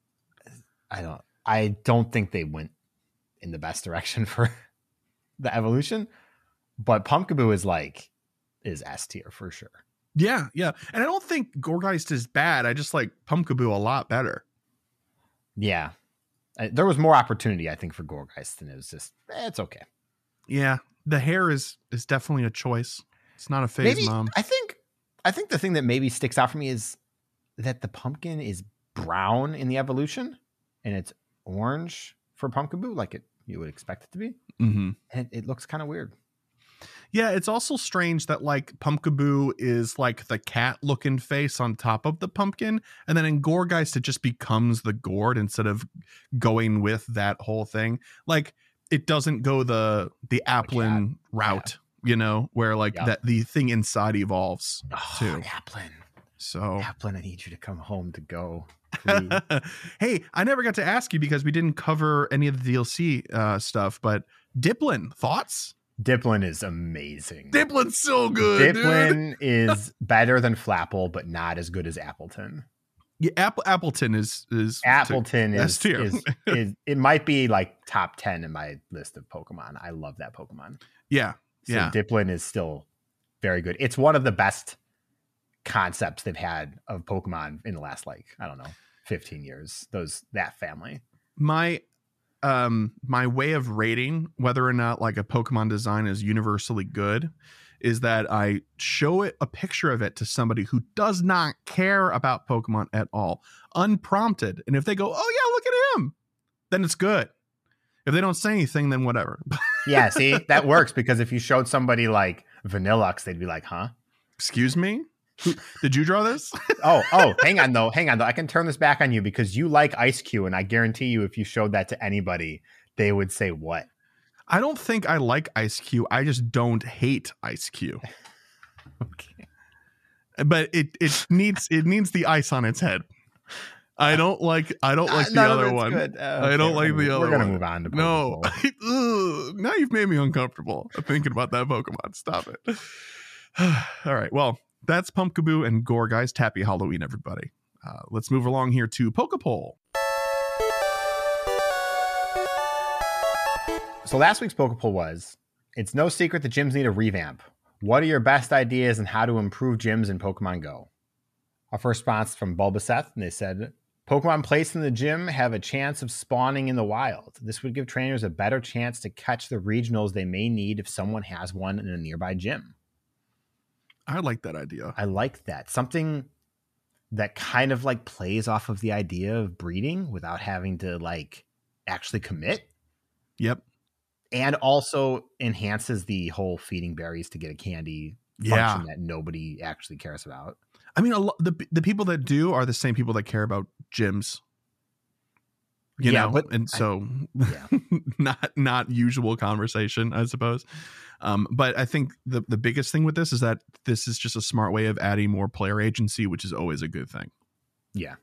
I don't I don't think they went in the best direction for the evolution, but Pumpkaboo is like is S tier for sure. Yeah, yeah. And I don't think Gourgeist is bad. I just like Pumpkaboo a lot better. Yeah. I, there was more opportunity, I think, for Gourgeist, and it was just, eh, it's okay. Yeah. The hair is is definitely a choice. It's not a phase, maybe, Mom. I think I think the thing that maybe sticks out for me is that the pumpkin is brown in the evolution, and it's orange for Pumpkaboo, like it you would expect it to be. Mm-hmm. And it, it looks kind of weird. Yeah, it's also strange that like Pumpkaboo is like the cat looking face on top of the pumpkin. And then in Gourgeist, it just becomes the gourd instead of going with that whole thing. Like it doesn't go the the Applin route, yeah. you know, where like yep. that the thing inside evolves oh, too. Applin. So Applin, I need you to come home to go. Hey, I never got to ask you because we didn't cover any of the D L C uh, stuff, but Dipplin, thoughts? Dipplin is amazing. Diplin's so good. Dipplin is better than Flapple, but not as good as Appleton. Yeah, Apple Appleton is is Appleton t- is, is, is it might be like top ten in my list of Pokemon. I love that Pokemon. Yeah, so yeah. Dipplin is still very good. It's one of the best concepts they've had of Pokemon in the last like I don't know fifteen years. Those that family. My. Um, my way of rating whether or not like a Pokemon design is universally good is that I show it a picture of it to somebody who does not care about Pokemon at all, unprompted. And if they go, oh yeah, look at him, then it's good. If they don't say anything, then whatever. Yeah, see, that works because if you showed somebody like Vanilluxe, they'd be like, huh? Excuse me? Did you draw this? oh, oh, hang on though. Hang on though. I can turn this back on you because you like Ice Cube, and I guarantee you, if you showed that to anybody, they would say what? I don't think I like Ice Cube. I just don't hate Ice Cube. Okay. But it it needs it needs the ice on its head. I don't like I don't like uh, the other one. Uh, okay, I don't like the other one. We're gonna one. move on to Pokeball. No. Ugh, now you've made me uncomfortable thinking about that Pokemon. Stop it. All right. Well, that's Pumpkaboo and Gourgeist. Happy Halloween, everybody. Uh, let's move along here to Pokepoll. So last week's Pokepoll was, it's no secret that gyms need a revamp. What are your best ideas on how to improve gyms in Pokemon Go? Our first response from Bulbaseth, and they said, Pokemon placed in the gym have a chance of spawning in the wild. This would give trainers a better chance to catch the regionals they may need if someone has one in a nearby gym. I like that idea. I like that. Something that kind of like plays off of the idea of breeding without having to like actually commit. Yep. And also enhances the whole feeding berries to get a candy yeah. function that nobody actually cares about. I mean, a lo- the the people that do are the same people that care about gyms. You yeah, know, but and so I, yeah. not not usual conversation, I suppose. Um, but I think the the biggest thing with this is that this is just a smart way of adding more player agency, which is always a good thing. Yeah.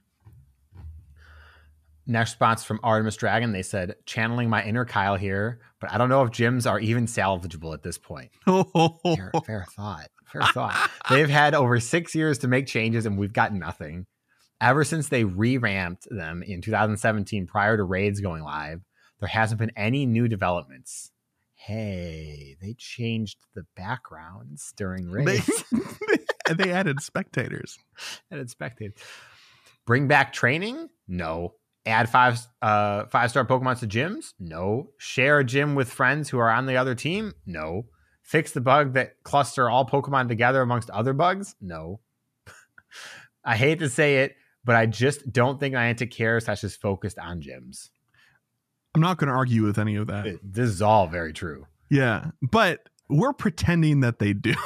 Next response from Artemis Dragon. They said, channeling my inner Kyle here, but I don't know if gyms are even salvageable at this point. fair, fair thought. Fair thought. They've had over six years to make changes and we've got nothing. Ever since they re-ramped them in two thousand seventeen prior to raids going live, there hasn't been any new developments. Hey, they changed the backgrounds during raids. They, they added spectators. added spectators. Bring back training? No. Add five uh, five-star Pokemon to gyms? No. Share a gym with friends who are on the other team? No. Fix the bug that cluster all Pokemon together amongst other bugs? No. I hate to say it, but I just don't think Niantic cares that's just focused on gyms. I'm not going to argue with any of that. It, this is all very true. Yeah, but we're pretending that they do.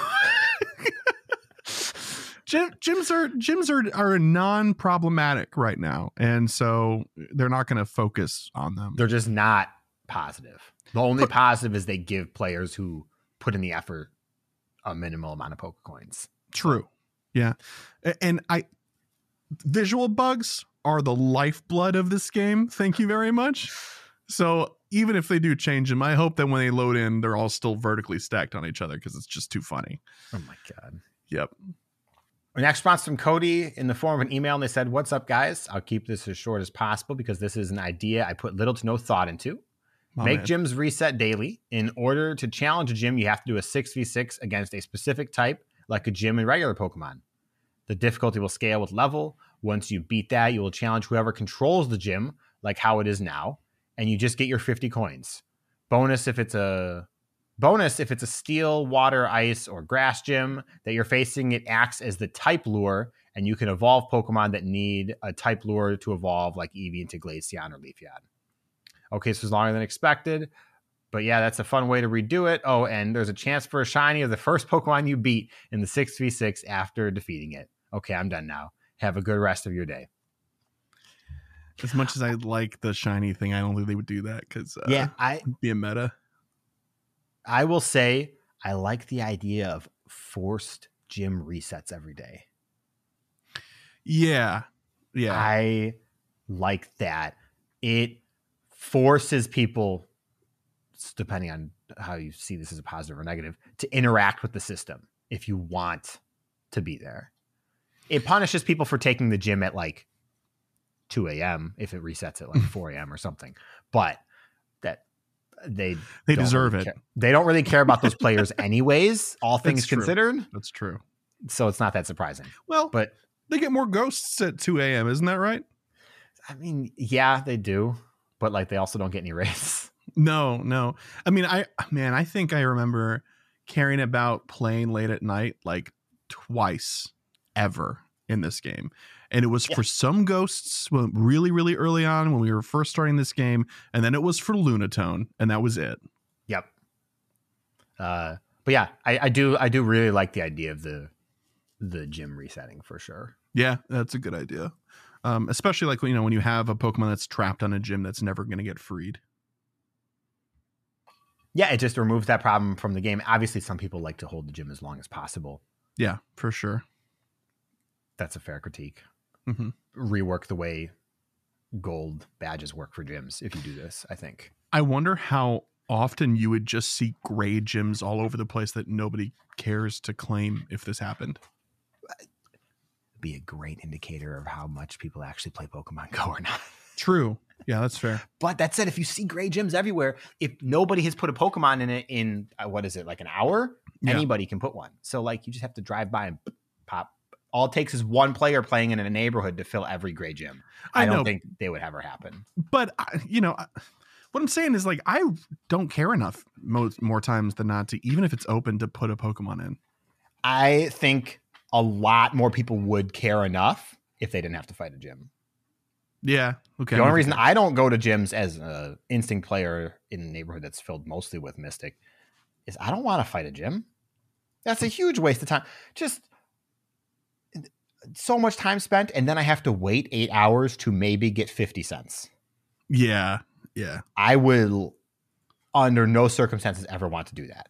Gym, gyms are gyms are are non-problematic right now, and so they're not going to focus on them. They're just not positive. The only but, positive is they give players who put in the effort a minimal amount of Pokecoins. True, yeah, and I visual bugs are the lifeblood of this game. Thank you very much. So even if they do change them, I hope that when they load in, they're all still vertically stacked on each other because it's just too funny. Oh my god. Yep. Our next response from Cody in the form of an email, and they said, what's up, guys? I'll keep this as short as possible because this is an idea I put little to no thought into. Oh, Make man. gyms reset daily. In order to challenge a gym, you have to do a six v six against a specific type, like a gym in regular Pokemon. The difficulty will scale with level. Once you beat that, you will challenge whoever controls the gym, like how it is now, and you just get your fifty coins. Bonus if it's a... Bonus, if it's a steel, water, ice, or grass gym that you're facing, it acts as the type lure, and you can evolve Pokemon that need a type lure to evolve, like Eevee into Glaceon or Leafeon. Okay, so it's longer than expected, but yeah, that's a fun way to redo it. Oh, and there's a chance for a shiny of the first Pokemon you beat in the six v six after defeating it. Okay, I'm done now. Have a good rest of your day. As much as I like the shiny thing, I don't think they would do that because uh, yeah, I be a meta. I will say I like the idea of forced gym resets every day. Yeah. Yeah. I like that. It forces people, depending on how you see this as a positive or negative, to interact with the system if you want to be there. It punishes people for taking the gym at like two a.m. if it resets at like four a.m. or something. But that they they deserve really it. Care. They don't really care about those players anyways, all things That's considered. True. That's true. So it's not that surprising. Well, but they get more ghosts at two a.m., isn't that right? I mean, yeah, they do. But like they also don't get any raids. No, no. I mean, I man, I think I remember caring about playing late at night like twice ever in this game. And it was yeah. for some ghosts really, really early on when we were first starting this game. And then it was for Lunatone. And that was it. Yep. Uh, but yeah, I, I do I do really like the idea of the the gym resetting for sure. Yeah, that's a good idea. Um, especially like, you know, when you have a Pokemon that's trapped on a gym that's never going to get freed. Yeah, it just removes that problem from the game. Obviously, some people like to hold the gym as long as possible. Yeah, for sure. That's a fair critique. Mm-hmm. Rework the way gold badges work for gyms if you do this, I think. I wonder how often you would just see gray gyms all over the place that nobody cares to claim if this happened. Be a great indicator of how much people actually play Pokemon Go or not. True. Yeah, that's fair. But that said, if you see gray gyms everywhere, if nobody has put a Pokemon in it in, uh, what is it, like an hour, yeah. anybody can put one. So like you just have to drive by and pop. All it takes is one player playing in a neighborhood to fill every gray gym. I, I don't know. think they would ever happen. But, you know, what I'm saying is like, I don't care enough most, more times than not to, even if it's open, to put a Pokemon in. I think a lot more people would care enough if they didn't have to fight a gym. Yeah. Okay. The only reason I don't go to gyms as an instinct player in a neighborhood that's filled mostly with Mystic is I don't want to fight a gym. That's a huge waste of time. Just so much time spent, and then I have to wait eight hours to maybe get fifty cents. Yeah. Yeah. I will, under no circumstances, ever want to do that.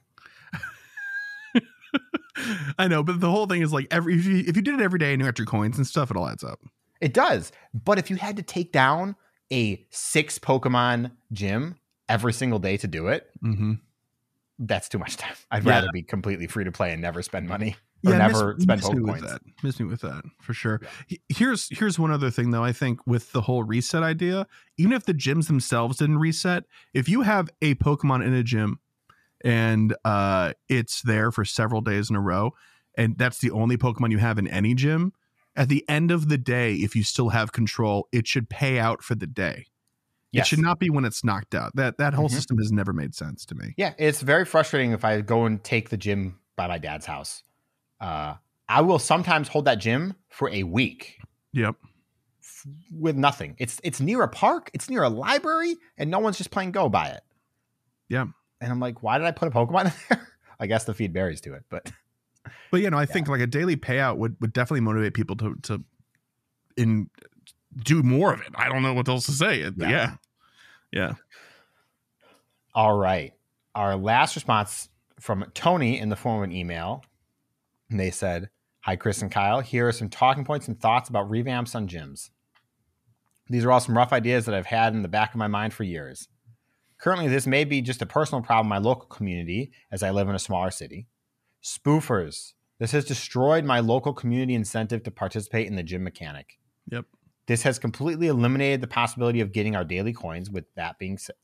I know, but the whole thing is like every if you, if you did it every day and you got your coins and stuff, it all adds up. It does. But if you had to take down a six Pokemon gym every single day to do it, mm-hmm. that's too much time. I'd yeah. rather be completely free to play and never spend money or yeah, never miss, spend miss Pokemon me coins. With that. Miss me with that for sure. Yeah. Here's here's one other thing though. I think with the whole reset idea, even if the gyms themselves didn't reset, if you have a Pokemon in a gym and uh, it's there for several days in a row, and that's the only Pokemon you have in any gym, at the end of the day, if you still have control, it should pay out for the day. Yes. It should not be when it's knocked out. That that whole mm-hmm. system has never made sense to me. Yeah, it's very frustrating if I go and take the gym by my dad's house. Uh, I will sometimes hold that gym for a week. Yep. F- with nothing. It's it's near a park. It's near a library, and no one's just playing Go by it. Yeah. And I'm like, why did I put a Pokemon in there? I guess to feed berries to it, but... But, you know, I yeah. think like a daily payout would, would definitely motivate people to to in do more of it. I don't know what else to say. Yeah. yeah. Yeah. All right. Our last response from Tony in the form of an email. And they said, hi, Chris and Kyle. Here are some talking points and thoughts about revamps on gyms. These are all some rough ideas that I've had in the back of my mind for years. Currently, this may be just a personal problem in my local community as I live in a smaller city. Spoofers. This has destroyed my local community incentive to participate in the gym mechanic. Yep. This has completely eliminated the possibility of getting our daily coins. With that being said,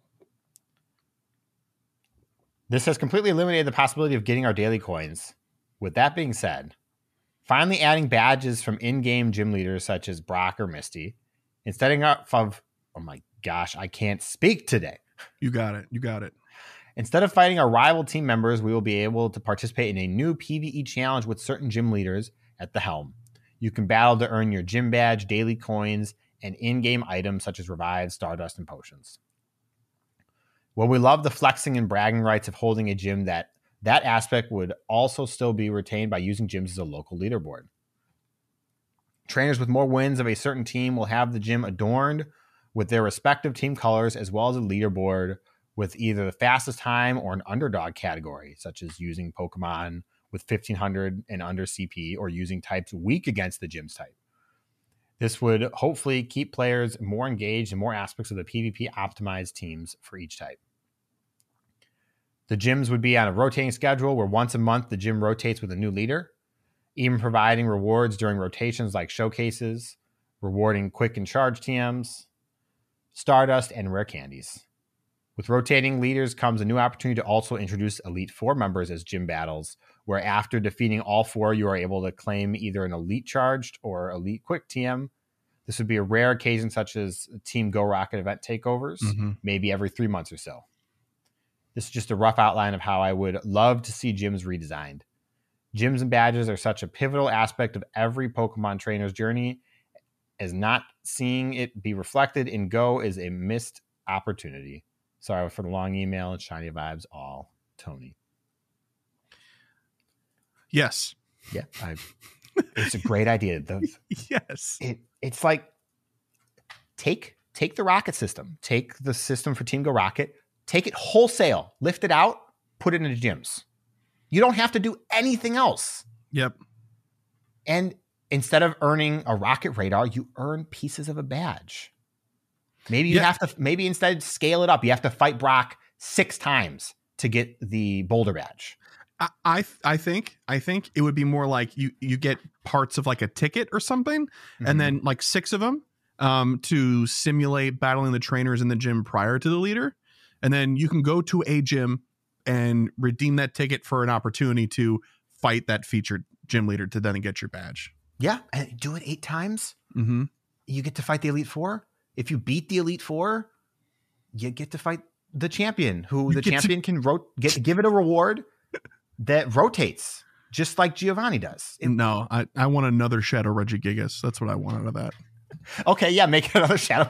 this has completely eliminated the possibility of getting our daily coins. With that being said, finally adding badges from in-game gym leaders such as Brock or Misty, instead of, oh my gosh, I can't speak today. You got it. You got it. Instead of fighting our rival team members, we will be able to participate in a new PvE challenge with certain gym leaders at the helm. You can battle to earn your gym badge, daily coins, and in-game items such as revives, stardust, and potions. While we love the flexing and bragging rights of holding a gym, that that aspect would also still be retained by using gyms as a local leaderboard. Trainers with more wins of a certain team will have the gym adorned with their respective team colors, as well as a leaderboard with either the fastest time or an underdog category, such as using Pokemon with fifteen hundred and under C P or using types weak against the gym's type. This would hopefully keep players more engaged in more aspects of the PvP optimized teams for each type. The gyms would be on a rotating schedule where once a month the gym rotates with a new leader, even providing rewards during rotations like showcases, rewarding quick and charge T Ms, stardust, and rare candies. With rotating leaders comes a new opportunity to also introduce Elite Four members as gym battles, where after defeating all four, you are able to claim either an Elite Charged or Elite Quick T M. This would be a rare occasion such as Team Go Rocket event takeovers, mm-hmm. maybe every three months or so. This is just a rough outline of how I would love to see gyms redesigned. Gyms and badges are such a pivotal aspect of every Pokemon trainer's journey, as not seeing it be reflected in Go is a missed opportunity. Sorry for the long email and shiny vibes all, Tony. Yes. Yeah, I, it's a great idea. The, yes, it it's like take take the Rocket system, take the system for Team Go Rocket, take it wholesale, lift it out, put it into gyms. You don't have to do anything else. Yep. And instead of earning a Rocket radar, you earn pieces of a badge. Maybe you yeah. have to. Maybe instead scale it up. You have to fight Brock six times to get the Boulder badge. I, I I think I think it would be more like you you get parts of like a ticket or something, mm-hmm. and then like six of them um, to simulate battling the trainers in the gym prior to the leader, and then you can go to a gym and redeem that ticket for an opportunity to fight that featured gym leader to then get your badge. Yeah, and do it eight times. Mm-hmm. You get to fight the Elite Four. If you beat the Elite Four, you get to fight the champion, who you the champion to- can ro- get give it a reward that rotates, just like Giovanni does. It- no, I, I want another Shadow Regigigas. That's what I want out of that. Okay, yeah, make it another Shadow.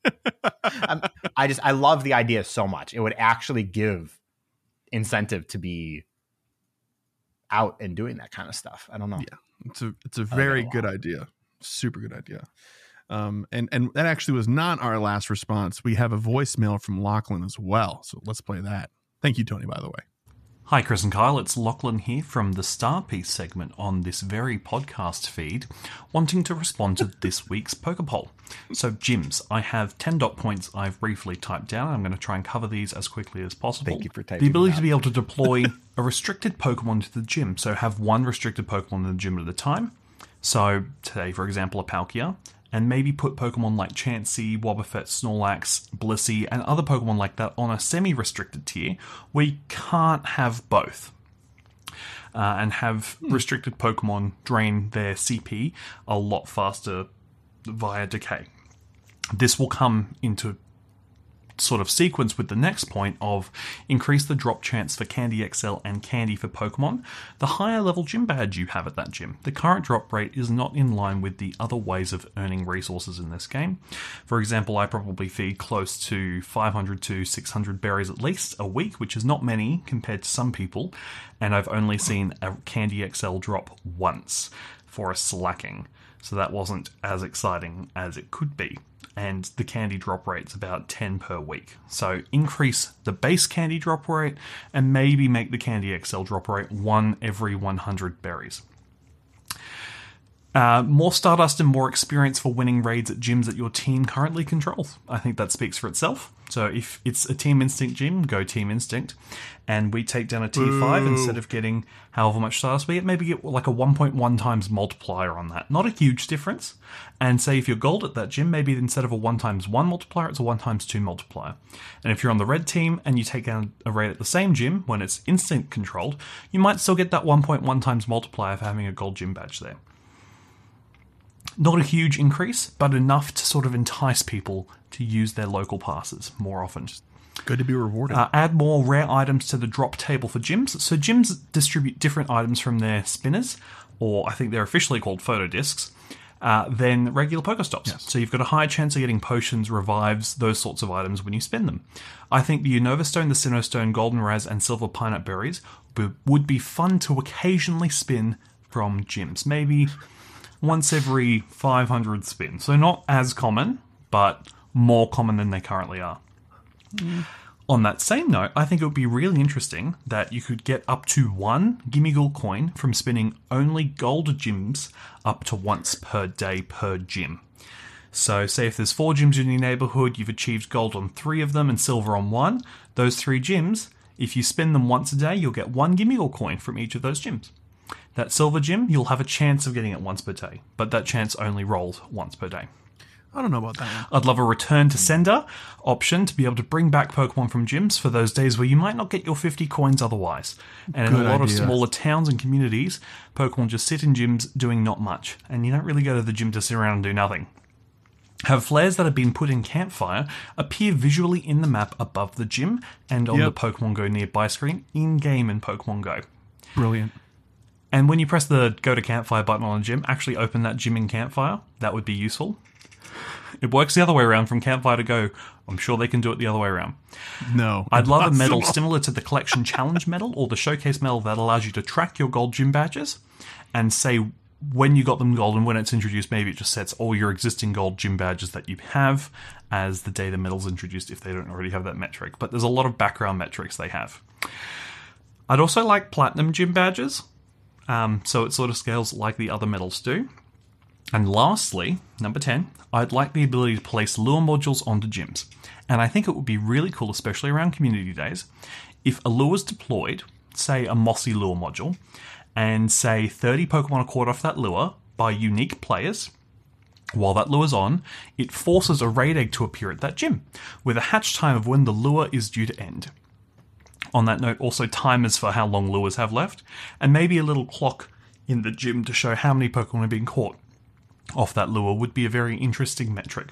I just I love the idea so much. It would actually give incentive to be out and doing that kind of stuff. I don't know. Yeah, it's a it's a very good idea. Super good idea. Um, and and that actually was not our last response. We have a voicemail from Lachlan as well. So let's play that. Thank you, Tony, by the way. Hi, Chris and Kyle. It's Lachlan here from the Star Piece segment on this very podcast feed, wanting to respond to this week's Pokepoll. So, gyms. I have ten dot points I've briefly typed down. I'm going to try and cover these as quickly as possible. Thank you for typing The ability them out. to be able to deploy a restricted Pokemon to the gym. So, have one restricted Pokemon in the gym at a time. So, today, for example, a Palkia. And maybe put Pokemon like Chansey, Wobbuffet, Snorlax, Blissey, and other Pokemon like that on a semi-restricted tier where you can't have both. Uh, and have hmm. restricted Pokemon drain their C P a lot faster via decay. This will come into sort of sequence with the next point of increase the drop chance for Candy X L and Candy for Pokemon, the higher level gym badge you have at that gym. The current drop rate is not in line with the other ways of earning resources in this game. For example, I probably feed close to five hundred to six hundred berries at least a week, which is not many compared to some people, and I've only seen a Candy X L drop once for a slacking, so that wasn't as exciting as it could be. And the candy drop rate's about ten per week. So increase the base candy drop rate and maybe make the Candy X L drop rate one every one hundred berries. Uh, more Stardust and more experience for winning raids at gyms that your team currently controls. I think that speaks for itself. So if it's a Team Instinct gym, go Team Instinct. And we take down a tier five instead of getting however much Stardust we get. Maybe get like a one point one times multiplier on that. Not a huge difference. And say if you're gold at that gym, maybe instead of a one times one multiplier, it's a one times two multiplier. And if you're on the red team and you take down a raid at the same gym when it's instinct controlled, you might still get that one point one times multiplier for having a gold gym badge there. Not a huge increase, but enough to sort of entice people to use their local passes more often. Good to be rewarded. Uh, add more rare items to the drop table for gyms. So gyms distribute different items from their spinners, or I think they're officially called photo discs, uh, than regular Pokestops. Yes. So you've got a higher chance of getting potions, revives, those sorts of items when you spin them. I think the Unova Stone, the Sinnoh Stone, Golden Raz, and Silver Pineapple Berries would be fun to occasionally spin from gyms. Maybe once every five hundred spins. So not as common, but more common than they currently are. Mm. On that same note, I think it would be really interesting that you could get up to one Gimmighoul coin from spinning only gold gyms up to once per day per gym. So say if there's four gyms in your neighborhood, you've achieved gold on three of them and silver on one. Those three gyms, if you spin them once a day, you'll get one Gimmighoul coin from each of those gyms. That silver gym, you'll have a chance of getting it once per day, but that chance only rolls once per day. I don't know about that one. I'd love a return to sender option to be able to bring back Pokemon from gyms for those days where you might not get your fifty coins otherwise. And Good in a lot idea. of smaller towns and communities, Pokemon just sit in gyms doing not much, and you don't really go to the gym to sit around and do nothing. Have flares that have been put in Campfire appear visually in the map above the gym and on Yep. the Pokemon Go nearby screen in-game in Pokemon Go. Brilliant. And when you press the Go to Campfire button on a gym, actually open that gym in Campfire. That would be useful. It works the other way around from Campfire to Go. I'm sure they can do it the other way around. No. I'd love impossible. a medal similar to the Collection Challenge medal or the Showcase medal that allows you to track your gold gym badges and say when you got them gold, and when it's introduced, maybe it just sets all your existing gold gym badges that you have as the day the medal's introduced if they don't already have that metric. But there's a lot of background metrics they have. I'd also like platinum gym badges, um, so it sort of scales like the other medals do. And lastly, number ten, I'd like the ability to place lure modules onto gyms. And I think it would be really cool, especially around community days, if a lure is deployed, say a mossy lure module, and say thirty Pokemon are caught off that lure by unique players. While that lure's on, it forces a raid egg to appear at that gym, with a hatch time of when the lure is due to end. On that note, also timers for how long lures have left, and maybe a little clock in the gym to show how many Pokemon are being caught off that lure would be a very interesting metric.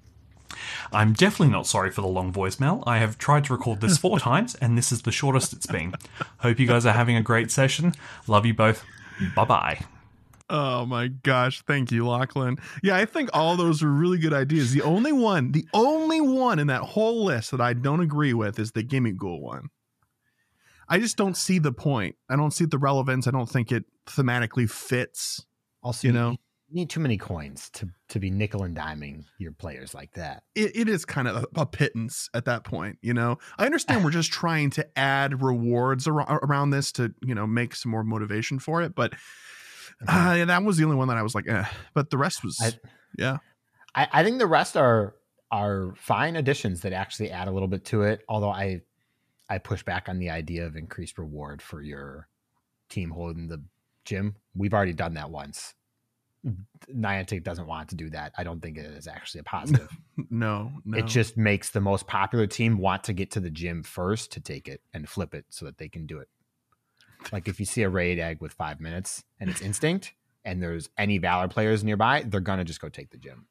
I'm definitely not sorry for the long voicemail. I have tried to record this four times, and this is the shortest it's been. Hope you guys are having a great session. Love you both. Bye-bye. Oh my gosh. Thank you, Lachlan. Yeah, I think all those are really good ideas. The only one, the only one in that whole list that I don't agree with is the Gimme Ghoul one. I just don't see the point. I don't see the relevance. I don't think it thematically fits. Also, you know, you need too many coins to, to be nickel and diming your players like that. It, it is kind of a, a pittance at that point. You know, I understand we're just trying to add rewards ar- around this to, you know, make some more motivation for it. But uh, yeah, that was the only one that I was like, eh. But the rest was, I, yeah. I, I think the rest are are fine additions that actually add a little bit to it. Although I I push back on the idea of increased reward for your team holding the gym. We've already done that once. Niantic doesn't want to do that. I don't think it is actually a positive. No, no. It just makes the most popular team want to get to the gym first to take it and flip it so that they can do it. Like if you see a raid egg with five minutes and it's instinct and there's any Valor players nearby, they're going to just go take the gym.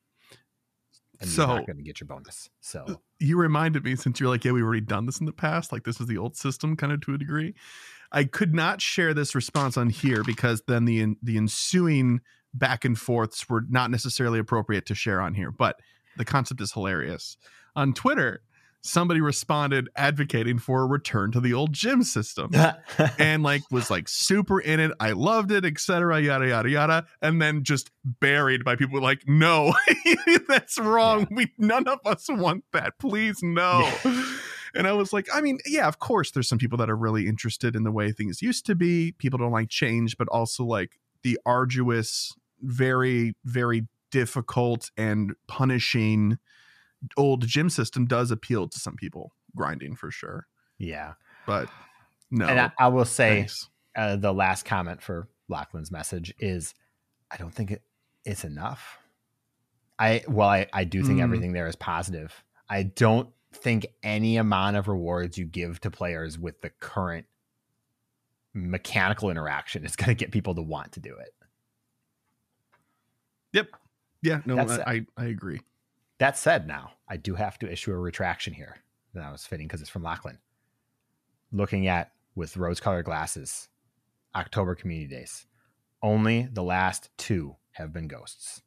And so, you're not going to get your bonus. So you reminded me, since you're like, yeah, we've already done this in the past. Like this is the old system kind of to a degree. I could not share this response on here because then the the ensuing back and forths were not necessarily appropriate to share on here, but the concept is hilarious. On Twitter, somebody responded advocating for a return to the old gym system and like was like super in it. I loved it, et cetera, yada, yada, yada. And then just buried by people like, no, that's wrong. Yeah. We none of us want that. Please, no. Yeah. And I was like, I mean, yeah, of course, there's some people that are really interested in the way things used to be. People don't like change, but also like the arduous, very, very difficult and punishing old gym system does appeal to some people. Grinding for sure. Yeah. But no. And I, I will say uh, the last comment for Lachlan's message is I don't think it, it's enough. I, well, I, I do think mm. everything there is positive. I don't think any amount of rewards you give to players with the current mechanical interaction is going to get people to want to do it. Yep. Yeah, no, I, I, I agree. That said, now I do have to issue a retraction here. That was fitting because it's from Lachlan. Looking at with rose-colored glasses, October community days. Only the last two have been ghosts.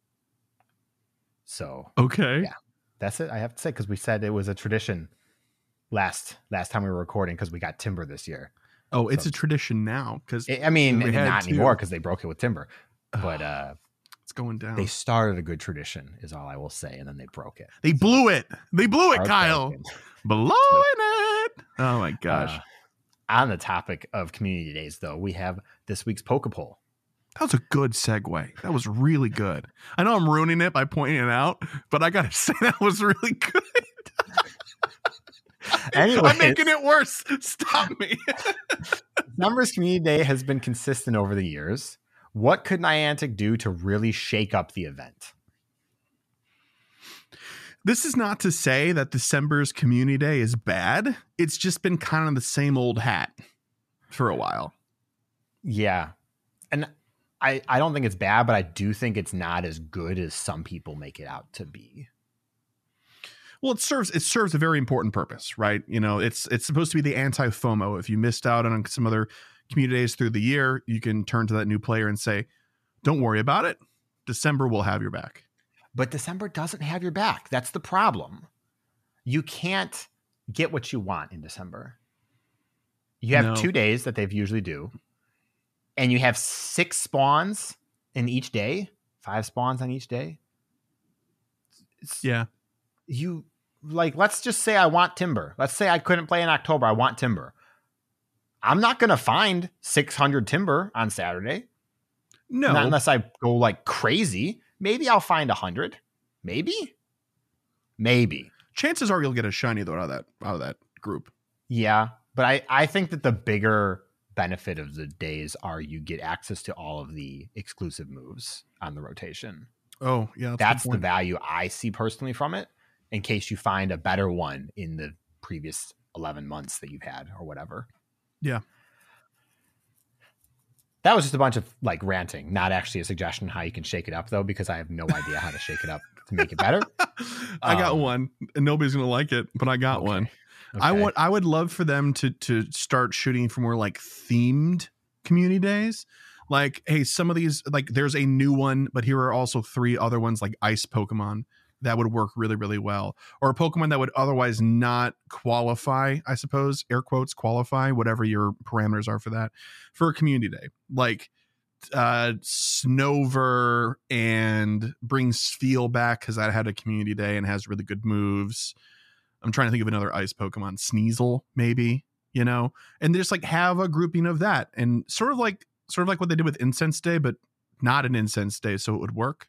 So okay, yeah, that's it. I have to say because we said it was a tradition last last time we were recording because we got Timber this year. Oh, so, it's a tradition now because I mean not anymore because they broke it with Timber, but uh. It's going down. They started a good tradition, is all I will say, and then they broke it. They blew it. They blew it, Kyle. Blowing it. Oh my gosh. Uh, on the topic of community days, though, we have this week's Pokepoll. That was a good segue. That was really good. I know I'm ruining it by pointing it out, but I gotta say that was really good. Anyways, I'm making it worse. Stop me. Numbers Community Day has been consistent over the years. What could Niantic do to really shake up the event? This is not to say that December's Community Day is bad. It's just been kind of the same old hat for a while. Yeah. And I, I don't think it's bad, but I do think it's not as good as some people make it out to be. Well, it serves it serves a very important purpose, right? You know, it's it's supposed to be the anti-FOMO. If you missed out on some other community days through the year, you can turn to that new player and say, don't worry about it. December will have your back. But December doesn't have your back. That's the problem. You can't get what you want in December. You have No. two days that they usually do, and you have six spawns in each day, five spawns on each day. It's, Yeah. You like, let's just say I want timber. Let's say I couldn't play in October. I want timber. I'm not going to find six hundred timber on Saturday. No. Not unless I go like crazy. Maybe I'll find a hundred. Maybe. Maybe. Chances are you'll get a shiny though out of that out of that group. Yeah. But I, I think that the bigger benefit of the days are you get access to all of the exclusive moves on the rotation. Oh, yeah. That's, That's the value I see personally from it, in case you find a better one in the previous eleven months that you've had or whatever. Yeah. That was just a bunch of like ranting, not actually a suggestion how you can shake it up though, because I have no idea how to shake it up to make it better. I got Um, one, and nobody's gonna like it, but I got Okay. one. I Okay. want. I would love for them to to start shooting for more like themed community days. Like, hey, some of these, like, there's a new one, but here are also three other ones, like ice Pokemon, that would work really, really well. Or a Pokemon that would otherwise not qualify, I suppose, air quotes, qualify, whatever your parameters are for that, for a community day. Like uh Snover, and brings Feel back because that had a community day and has really good moves. I'm trying to think of another ice Pokemon, Sneasel, maybe, you know, and just like have a grouping of that, and sort of like sort of like what they did with Incense Day, but not an Incense Day, so it would work.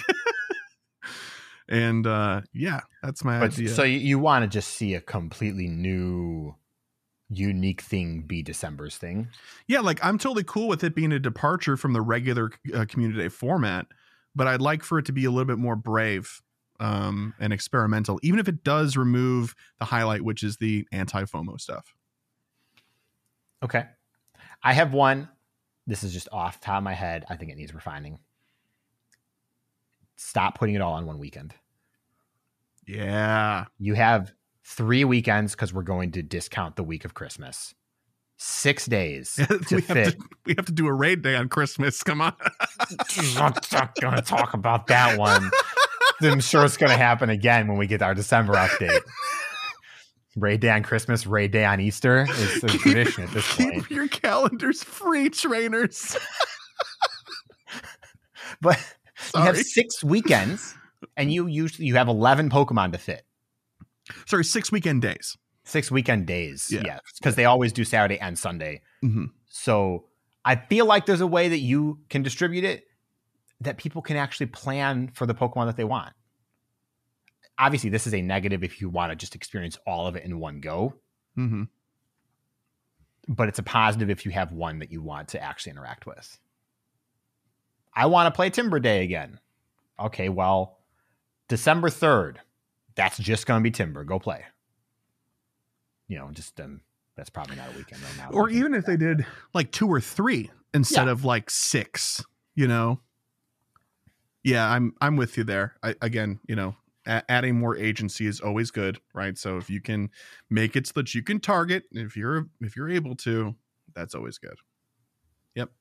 And uh yeah, that's my But, idea. so you, you want to just see a completely new, unique thing be December's thing? Yeah, like I'm totally cool with it being a departure from the regular uh, community day format, but I'd like for it to be a little bit more brave um, and experimental, even if it does remove the highlight, which is the anti-FOMO stuff. Okay. I have one. This is just off the top of my head. I think it needs refining. Stop putting it all on one weekend. Yeah. You have three weekends because we're going to discount the week of Christmas. Six days to we, have fit. to, we have to do a raid day on Christmas. Come on. I'm not going to talk about that one. I'm sure it's going to happen again when we get our December update. Raid day on Christmas, raid day on Easter. It's a tradition at this point. Keep your calendars free, trainers. But you have Sorry. six weekends, and you usually you have eleven Pokemon to fit. Sorry, six weekend days. Six weekend days, Yeah. yeah, because they always do Saturday and Sunday. Mm-hmm. So I feel like there's a way that you can distribute it that people can actually plan for the Pokemon that they want. Obviously, this is a negative if you want to just experience all of it in one go. Mm-hmm. But it's a positive if you have one that you want to actually interact with. I want to play Timber Day again. Okay, well, December third, that's just going to be Timber. Go play. You know, just um, that's probably not a weekend right now. Or even if they did like two or three instead Yeah. of like six, you know. Yeah, I'm I'm with you there. I, again, you know, a- adding more agency is always good, right? So if you can make it so that you can target, if you're if you're able to, that's always good. Yep.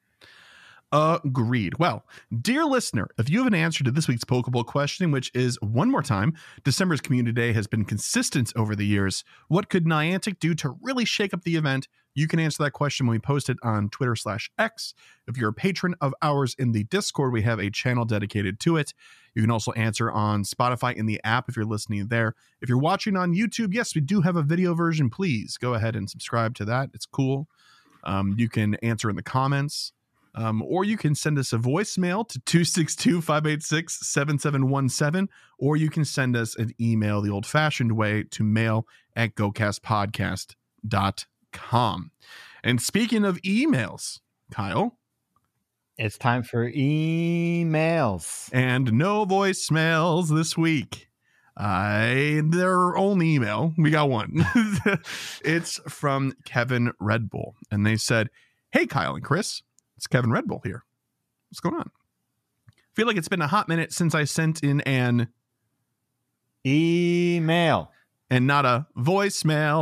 Agreed. Well, dear listener, if you have an answer to this week's Pokeball question, which is one more time, December's Community Day has been consistent over the years. What could Niantic do to really shake up the event? You can answer that question when we post it on Twitter slash X. If you're a patron of ours in the Discord, we have a channel dedicated to it. You can also answer on Spotify in the app if you're listening there. If you're watching on YouTube, yes, we do have a video version. Please go ahead and subscribe to that. It's cool. Um, you can answer in the comments. Um, or you can send us a voicemail to two six two, five eight six, seven seven one seven, or you can send us an email the old-fashioned way to mail at go cast podcast dot com. And speaking of emails, Kyle. It's time for emails. And no voicemails this week. I their only email. We got one. It's from Kevin Red Bull. And they said, "Hey, Kyle and Chris. It's Kevin Red Bull here. What's going on? Feel like it's been a hot minute since I sent in an Email. and not a voicemail.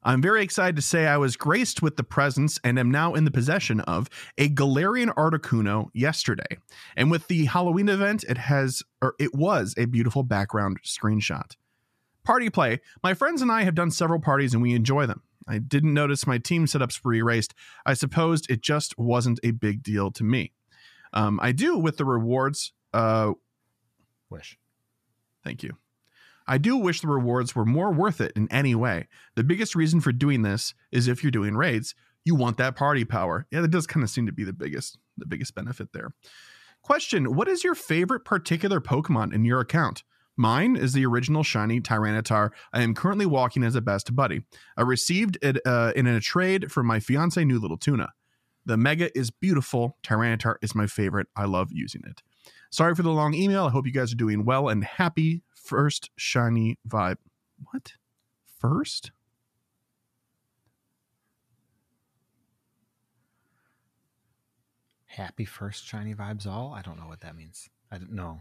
I'm very excited to say I was graced with the presence and am now in the possession of a Galarian Articuno yesterday. And with the Halloween event, it has, or it was a beautiful background screenshot. Party play. My friends and I have done several parties and we enjoy them. I didn't notice my team setups were erased. I supposed it just wasn't a big deal to me. Um, I do with the rewards. Uh, Wish. Thank you. I do wish the rewards were more worth it in any way. The biggest reason for doing this is if you're doing raids, you want that party power. Yeah, that does kind of seem to be the biggest, the biggest benefit there. Question: what is your favorite particular Pokemon in your account? Mine is the original shiny Tyranitar I am currently walking as a best buddy. I received it uh, in a trade from my fiance, New Little Tuna. The Mega is beautiful. Tyranitar is my favorite. I love using it. Sorry for the long email. I hope you guys are doing well and happy first shiny vibe. What? First? Happy first shiny vibes all? I don't know what that means. I don't know.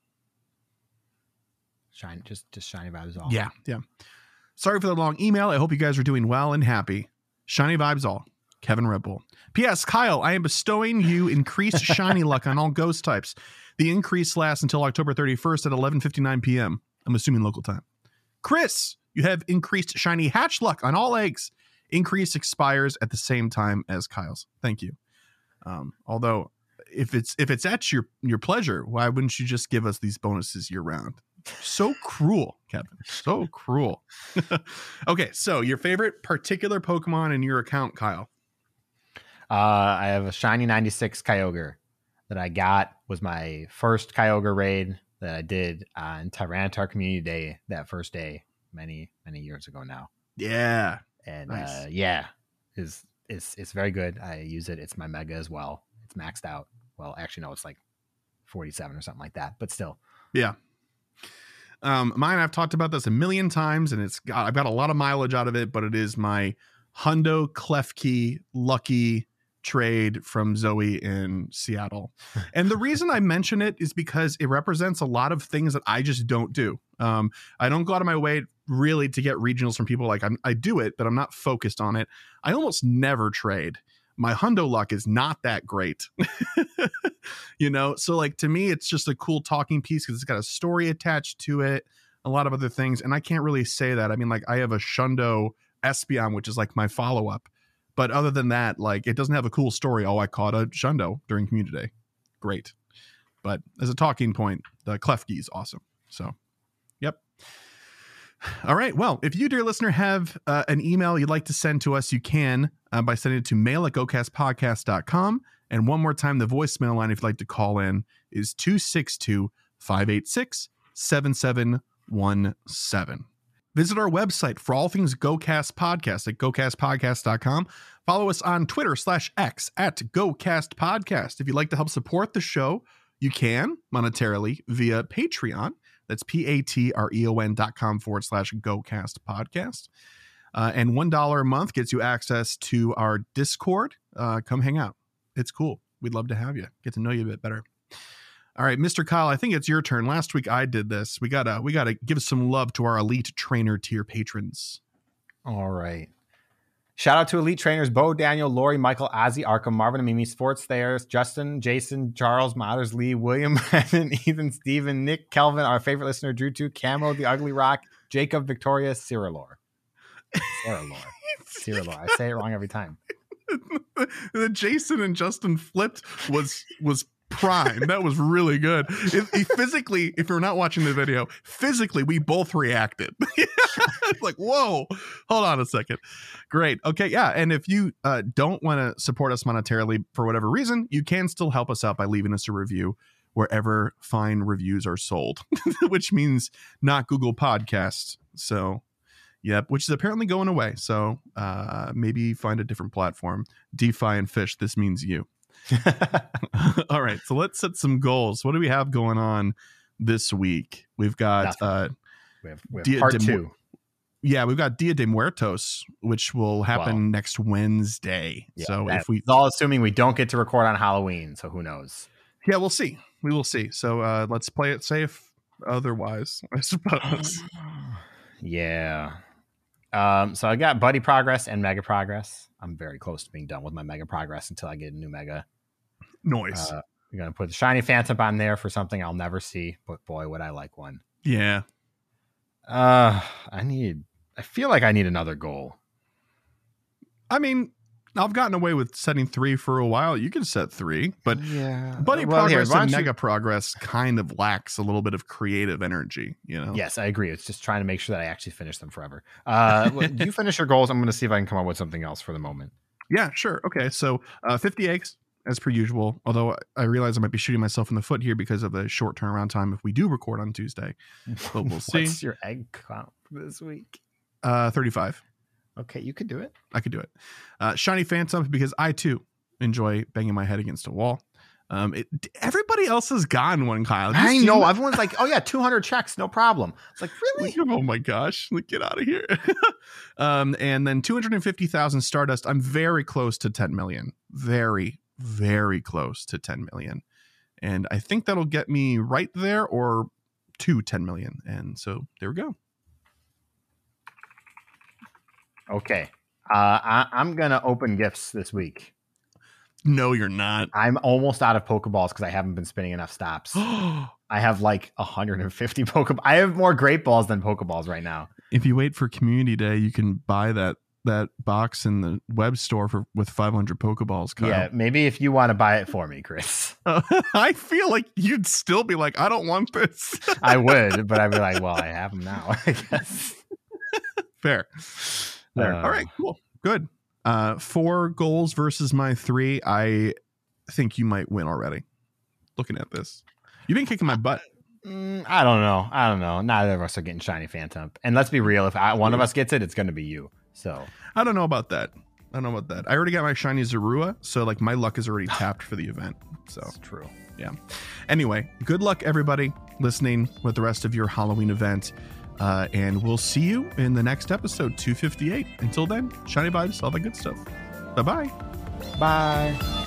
Shine, just, just shiny vibes all. Yeah, yeah. Sorry for the long email. I hope you guys are doing well and happy. Shiny vibes all. Kevin Red Bull. P S. Kyle, I am bestowing you increased shiny luck on all ghost types. The increase lasts until October thirty-first at eleven fifty-nine p.m. I'm assuming local time. Chris, you have increased shiny hatch luck on all eggs. Increase expires at the same time as Kyle's. Thank you. Um, although, if it's if it's at your your pleasure, why wouldn't you just give us these bonuses year round? So cruel, Kevin. So cruel. Okay, so your favorite particular Pokemon in your account, Kyle? Uh, I have a shiny ninety-six Kyogre that I got. Was my first Kyogre raid that I did on Tyranitar Community Day that first day many many years ago now. Yeah, and nice. uh, yeah, is it's it's very good. I use it. It's my Mega as well. It's maxed out. Well, actually, no, it's like forty-seven or something like that. But still, yeah. Um, mine, I've talked about this a million times, and it's got, I've got a lot of mileage out of it, but it is my Hundo Klefki Lucky trade from Zoe in Seattle. And the reason I mention it is because it represents a lot of things that I just don't do. Um, I don't go out of my way really to get regionals from people. Like I'm, I do it, but I'm not focused on it. I almost never trade. My Hundo luck is not that great. You know, so like to me, it's just a cool talking piece because it's got a story attached to it, a lot of other things. And I can't really say that. I mean, like I have a Shundo Espeon, which is like my follow up. But other than that, like it doesn't have a cool story. Oh, I caught a Shundo during Community Day. Great. But as a talking point, the Klefki is awesome. So, yep. All right. Well, if you, dear listener, have uh, an email you'd like to send to us, you can uh, by sending it to mail at go cast podcast dot com. And one more time, the voicemail line, if you'd like to call in, is two six two, five eight six, seven seven one seven. Visit our website for all things GoCast Podcast at go cast podcast dot com. Follow us on Twitter slash X at GoCast Podcast. If you'd like to help support the show, you can monetarily via Patreon. That's P-A-T-R-E-O-N dot com forward slash GoCast Podcast. Uh, and one dollar a month gets you access to our Discord. Uh, come hang out. It's cool. We'd love to have you. Get to know you a bit better. All right, Mister Kyle, I think it's your turn. Last week I did this. We gotta we gotta give some love to our elite trainer tier patrons. All right. Shout out to elite trainers Bo, Daniel, Lori, Michael, Ozzy, Arkham, Marvin, and Mimi, Sports Thayers, Justin, Jason, Charles, Motters, Lee, William, Evan, Ethan, Steven, Nick, Kelvin, our favorite listener, Drew two, Camo, The Ugly Rock, Jacob, Victoria, Cyrilor. Cyrilor. Cyrilor. I say it wrong every time. The Jason and Justin flipped was was prime. That was really good. If, if physically, if you're not watching the video, physically we both reacted. It's like, whoa, hold on a second. Great. Okay, yeah. And if you uh, don't want to support us monetarily for whatever reason, you can still help us out by leaving us a review wherever fine reviews are sold, which means not Google Podcasts. So yep, which is apparently going away. So uh, maybe find a different platform. DeFi and Fish, this means you. All right, so let's set some goals. What do we have going on this week? We've got uh, we have, we have Dia part de two. Yeah, we've got Dia de Muertos, which will happen well, next Wednesday. Yeah, so if we, it's all assuming we don't get to record on Halloween, so who knows? Yeah, we'll see. We will see. So uh, let's play it safe. Otherwise, I suppose. Yeah. Um, so I got Buddy Progress and Mega Progress. I'm very close to being done with my Mega Progress until I get a new Mega. Noise. Uh, I'm going to put the Shiny Phantom on there for something I'll never see, but boy, would I like one. Yeah. Uh, I need, I feel like I need another goal. I mean, I've gotten away with setting three for a while. You can set three, but yeah, Buddy well, Progress here, and you... Mega Progress kind of lacks a little bit of creative energy, you know? Yes, I agree. It's just trying to make sure that I actually finish them forever. Uh, do you finish your goals? I'm going to see if I can come up with something else for the moment. Yeah, sure. Okay, so uh, fifty eggs as per usual, although I realize I might be shooting myself in the foot here because of the short turnaround time if we do record on Tuesday, but we'll see. What's your egg count this week? Uh, thirty-five. Okay, you could do it. I could do it. Uh, Shiny Phantom, because I too enjoy banging my head against a wall. Um, it, everybody else has gotten one, Kyle. Have I know. That? Everyone's like, oh yeah, two hundred checks, no problem. It's like, really? Oh my gosh, like, get out of here. um, and then two hundred fifty thousand Stardust. I'm very close to ten million. Very, very close to ten million. And I think that'll get me right there or to ten million. And so there we go. Okay. Uh, I, I'm going to open gifts this week. No, you're not. I'm almost out of Pokeballs because I haven't been spinning enough stops. I have like one hundred fifty Pokeballs. I have more Great Balls than Pokeballs right now. If you wait for Community Day, you can buy that that box in the web store for with five hundred Pokeballs, Kyle. Yeah, maybe if you want to buy it for me, Chris. Uh, I feel like you'd still be like, I don't want this. I would, but I'd be like, well, I have them now, I guess. Fair. There. Uh, All right, cool. Good. Uh, four goals versus my three. I think you might win already. Looking at this. You've been kicking my butt. Mm, I don't know. I don't know. Neither of us are getting Shiny Phantom. And let's be real. If I, one of us gets it, it's going to be you. So I don't know about that. I don't know about that. I already got my Shiny Zorua. So like my luck is already tapped for the event. So that's true. Yeah. Anyway, good luck, everybody listening with the rest of your Halloween event. Uh, and we'll see you in the next episode, two fifty-eight. Until then, shiny vibes, all that good stuff. Bye-bye. Bye.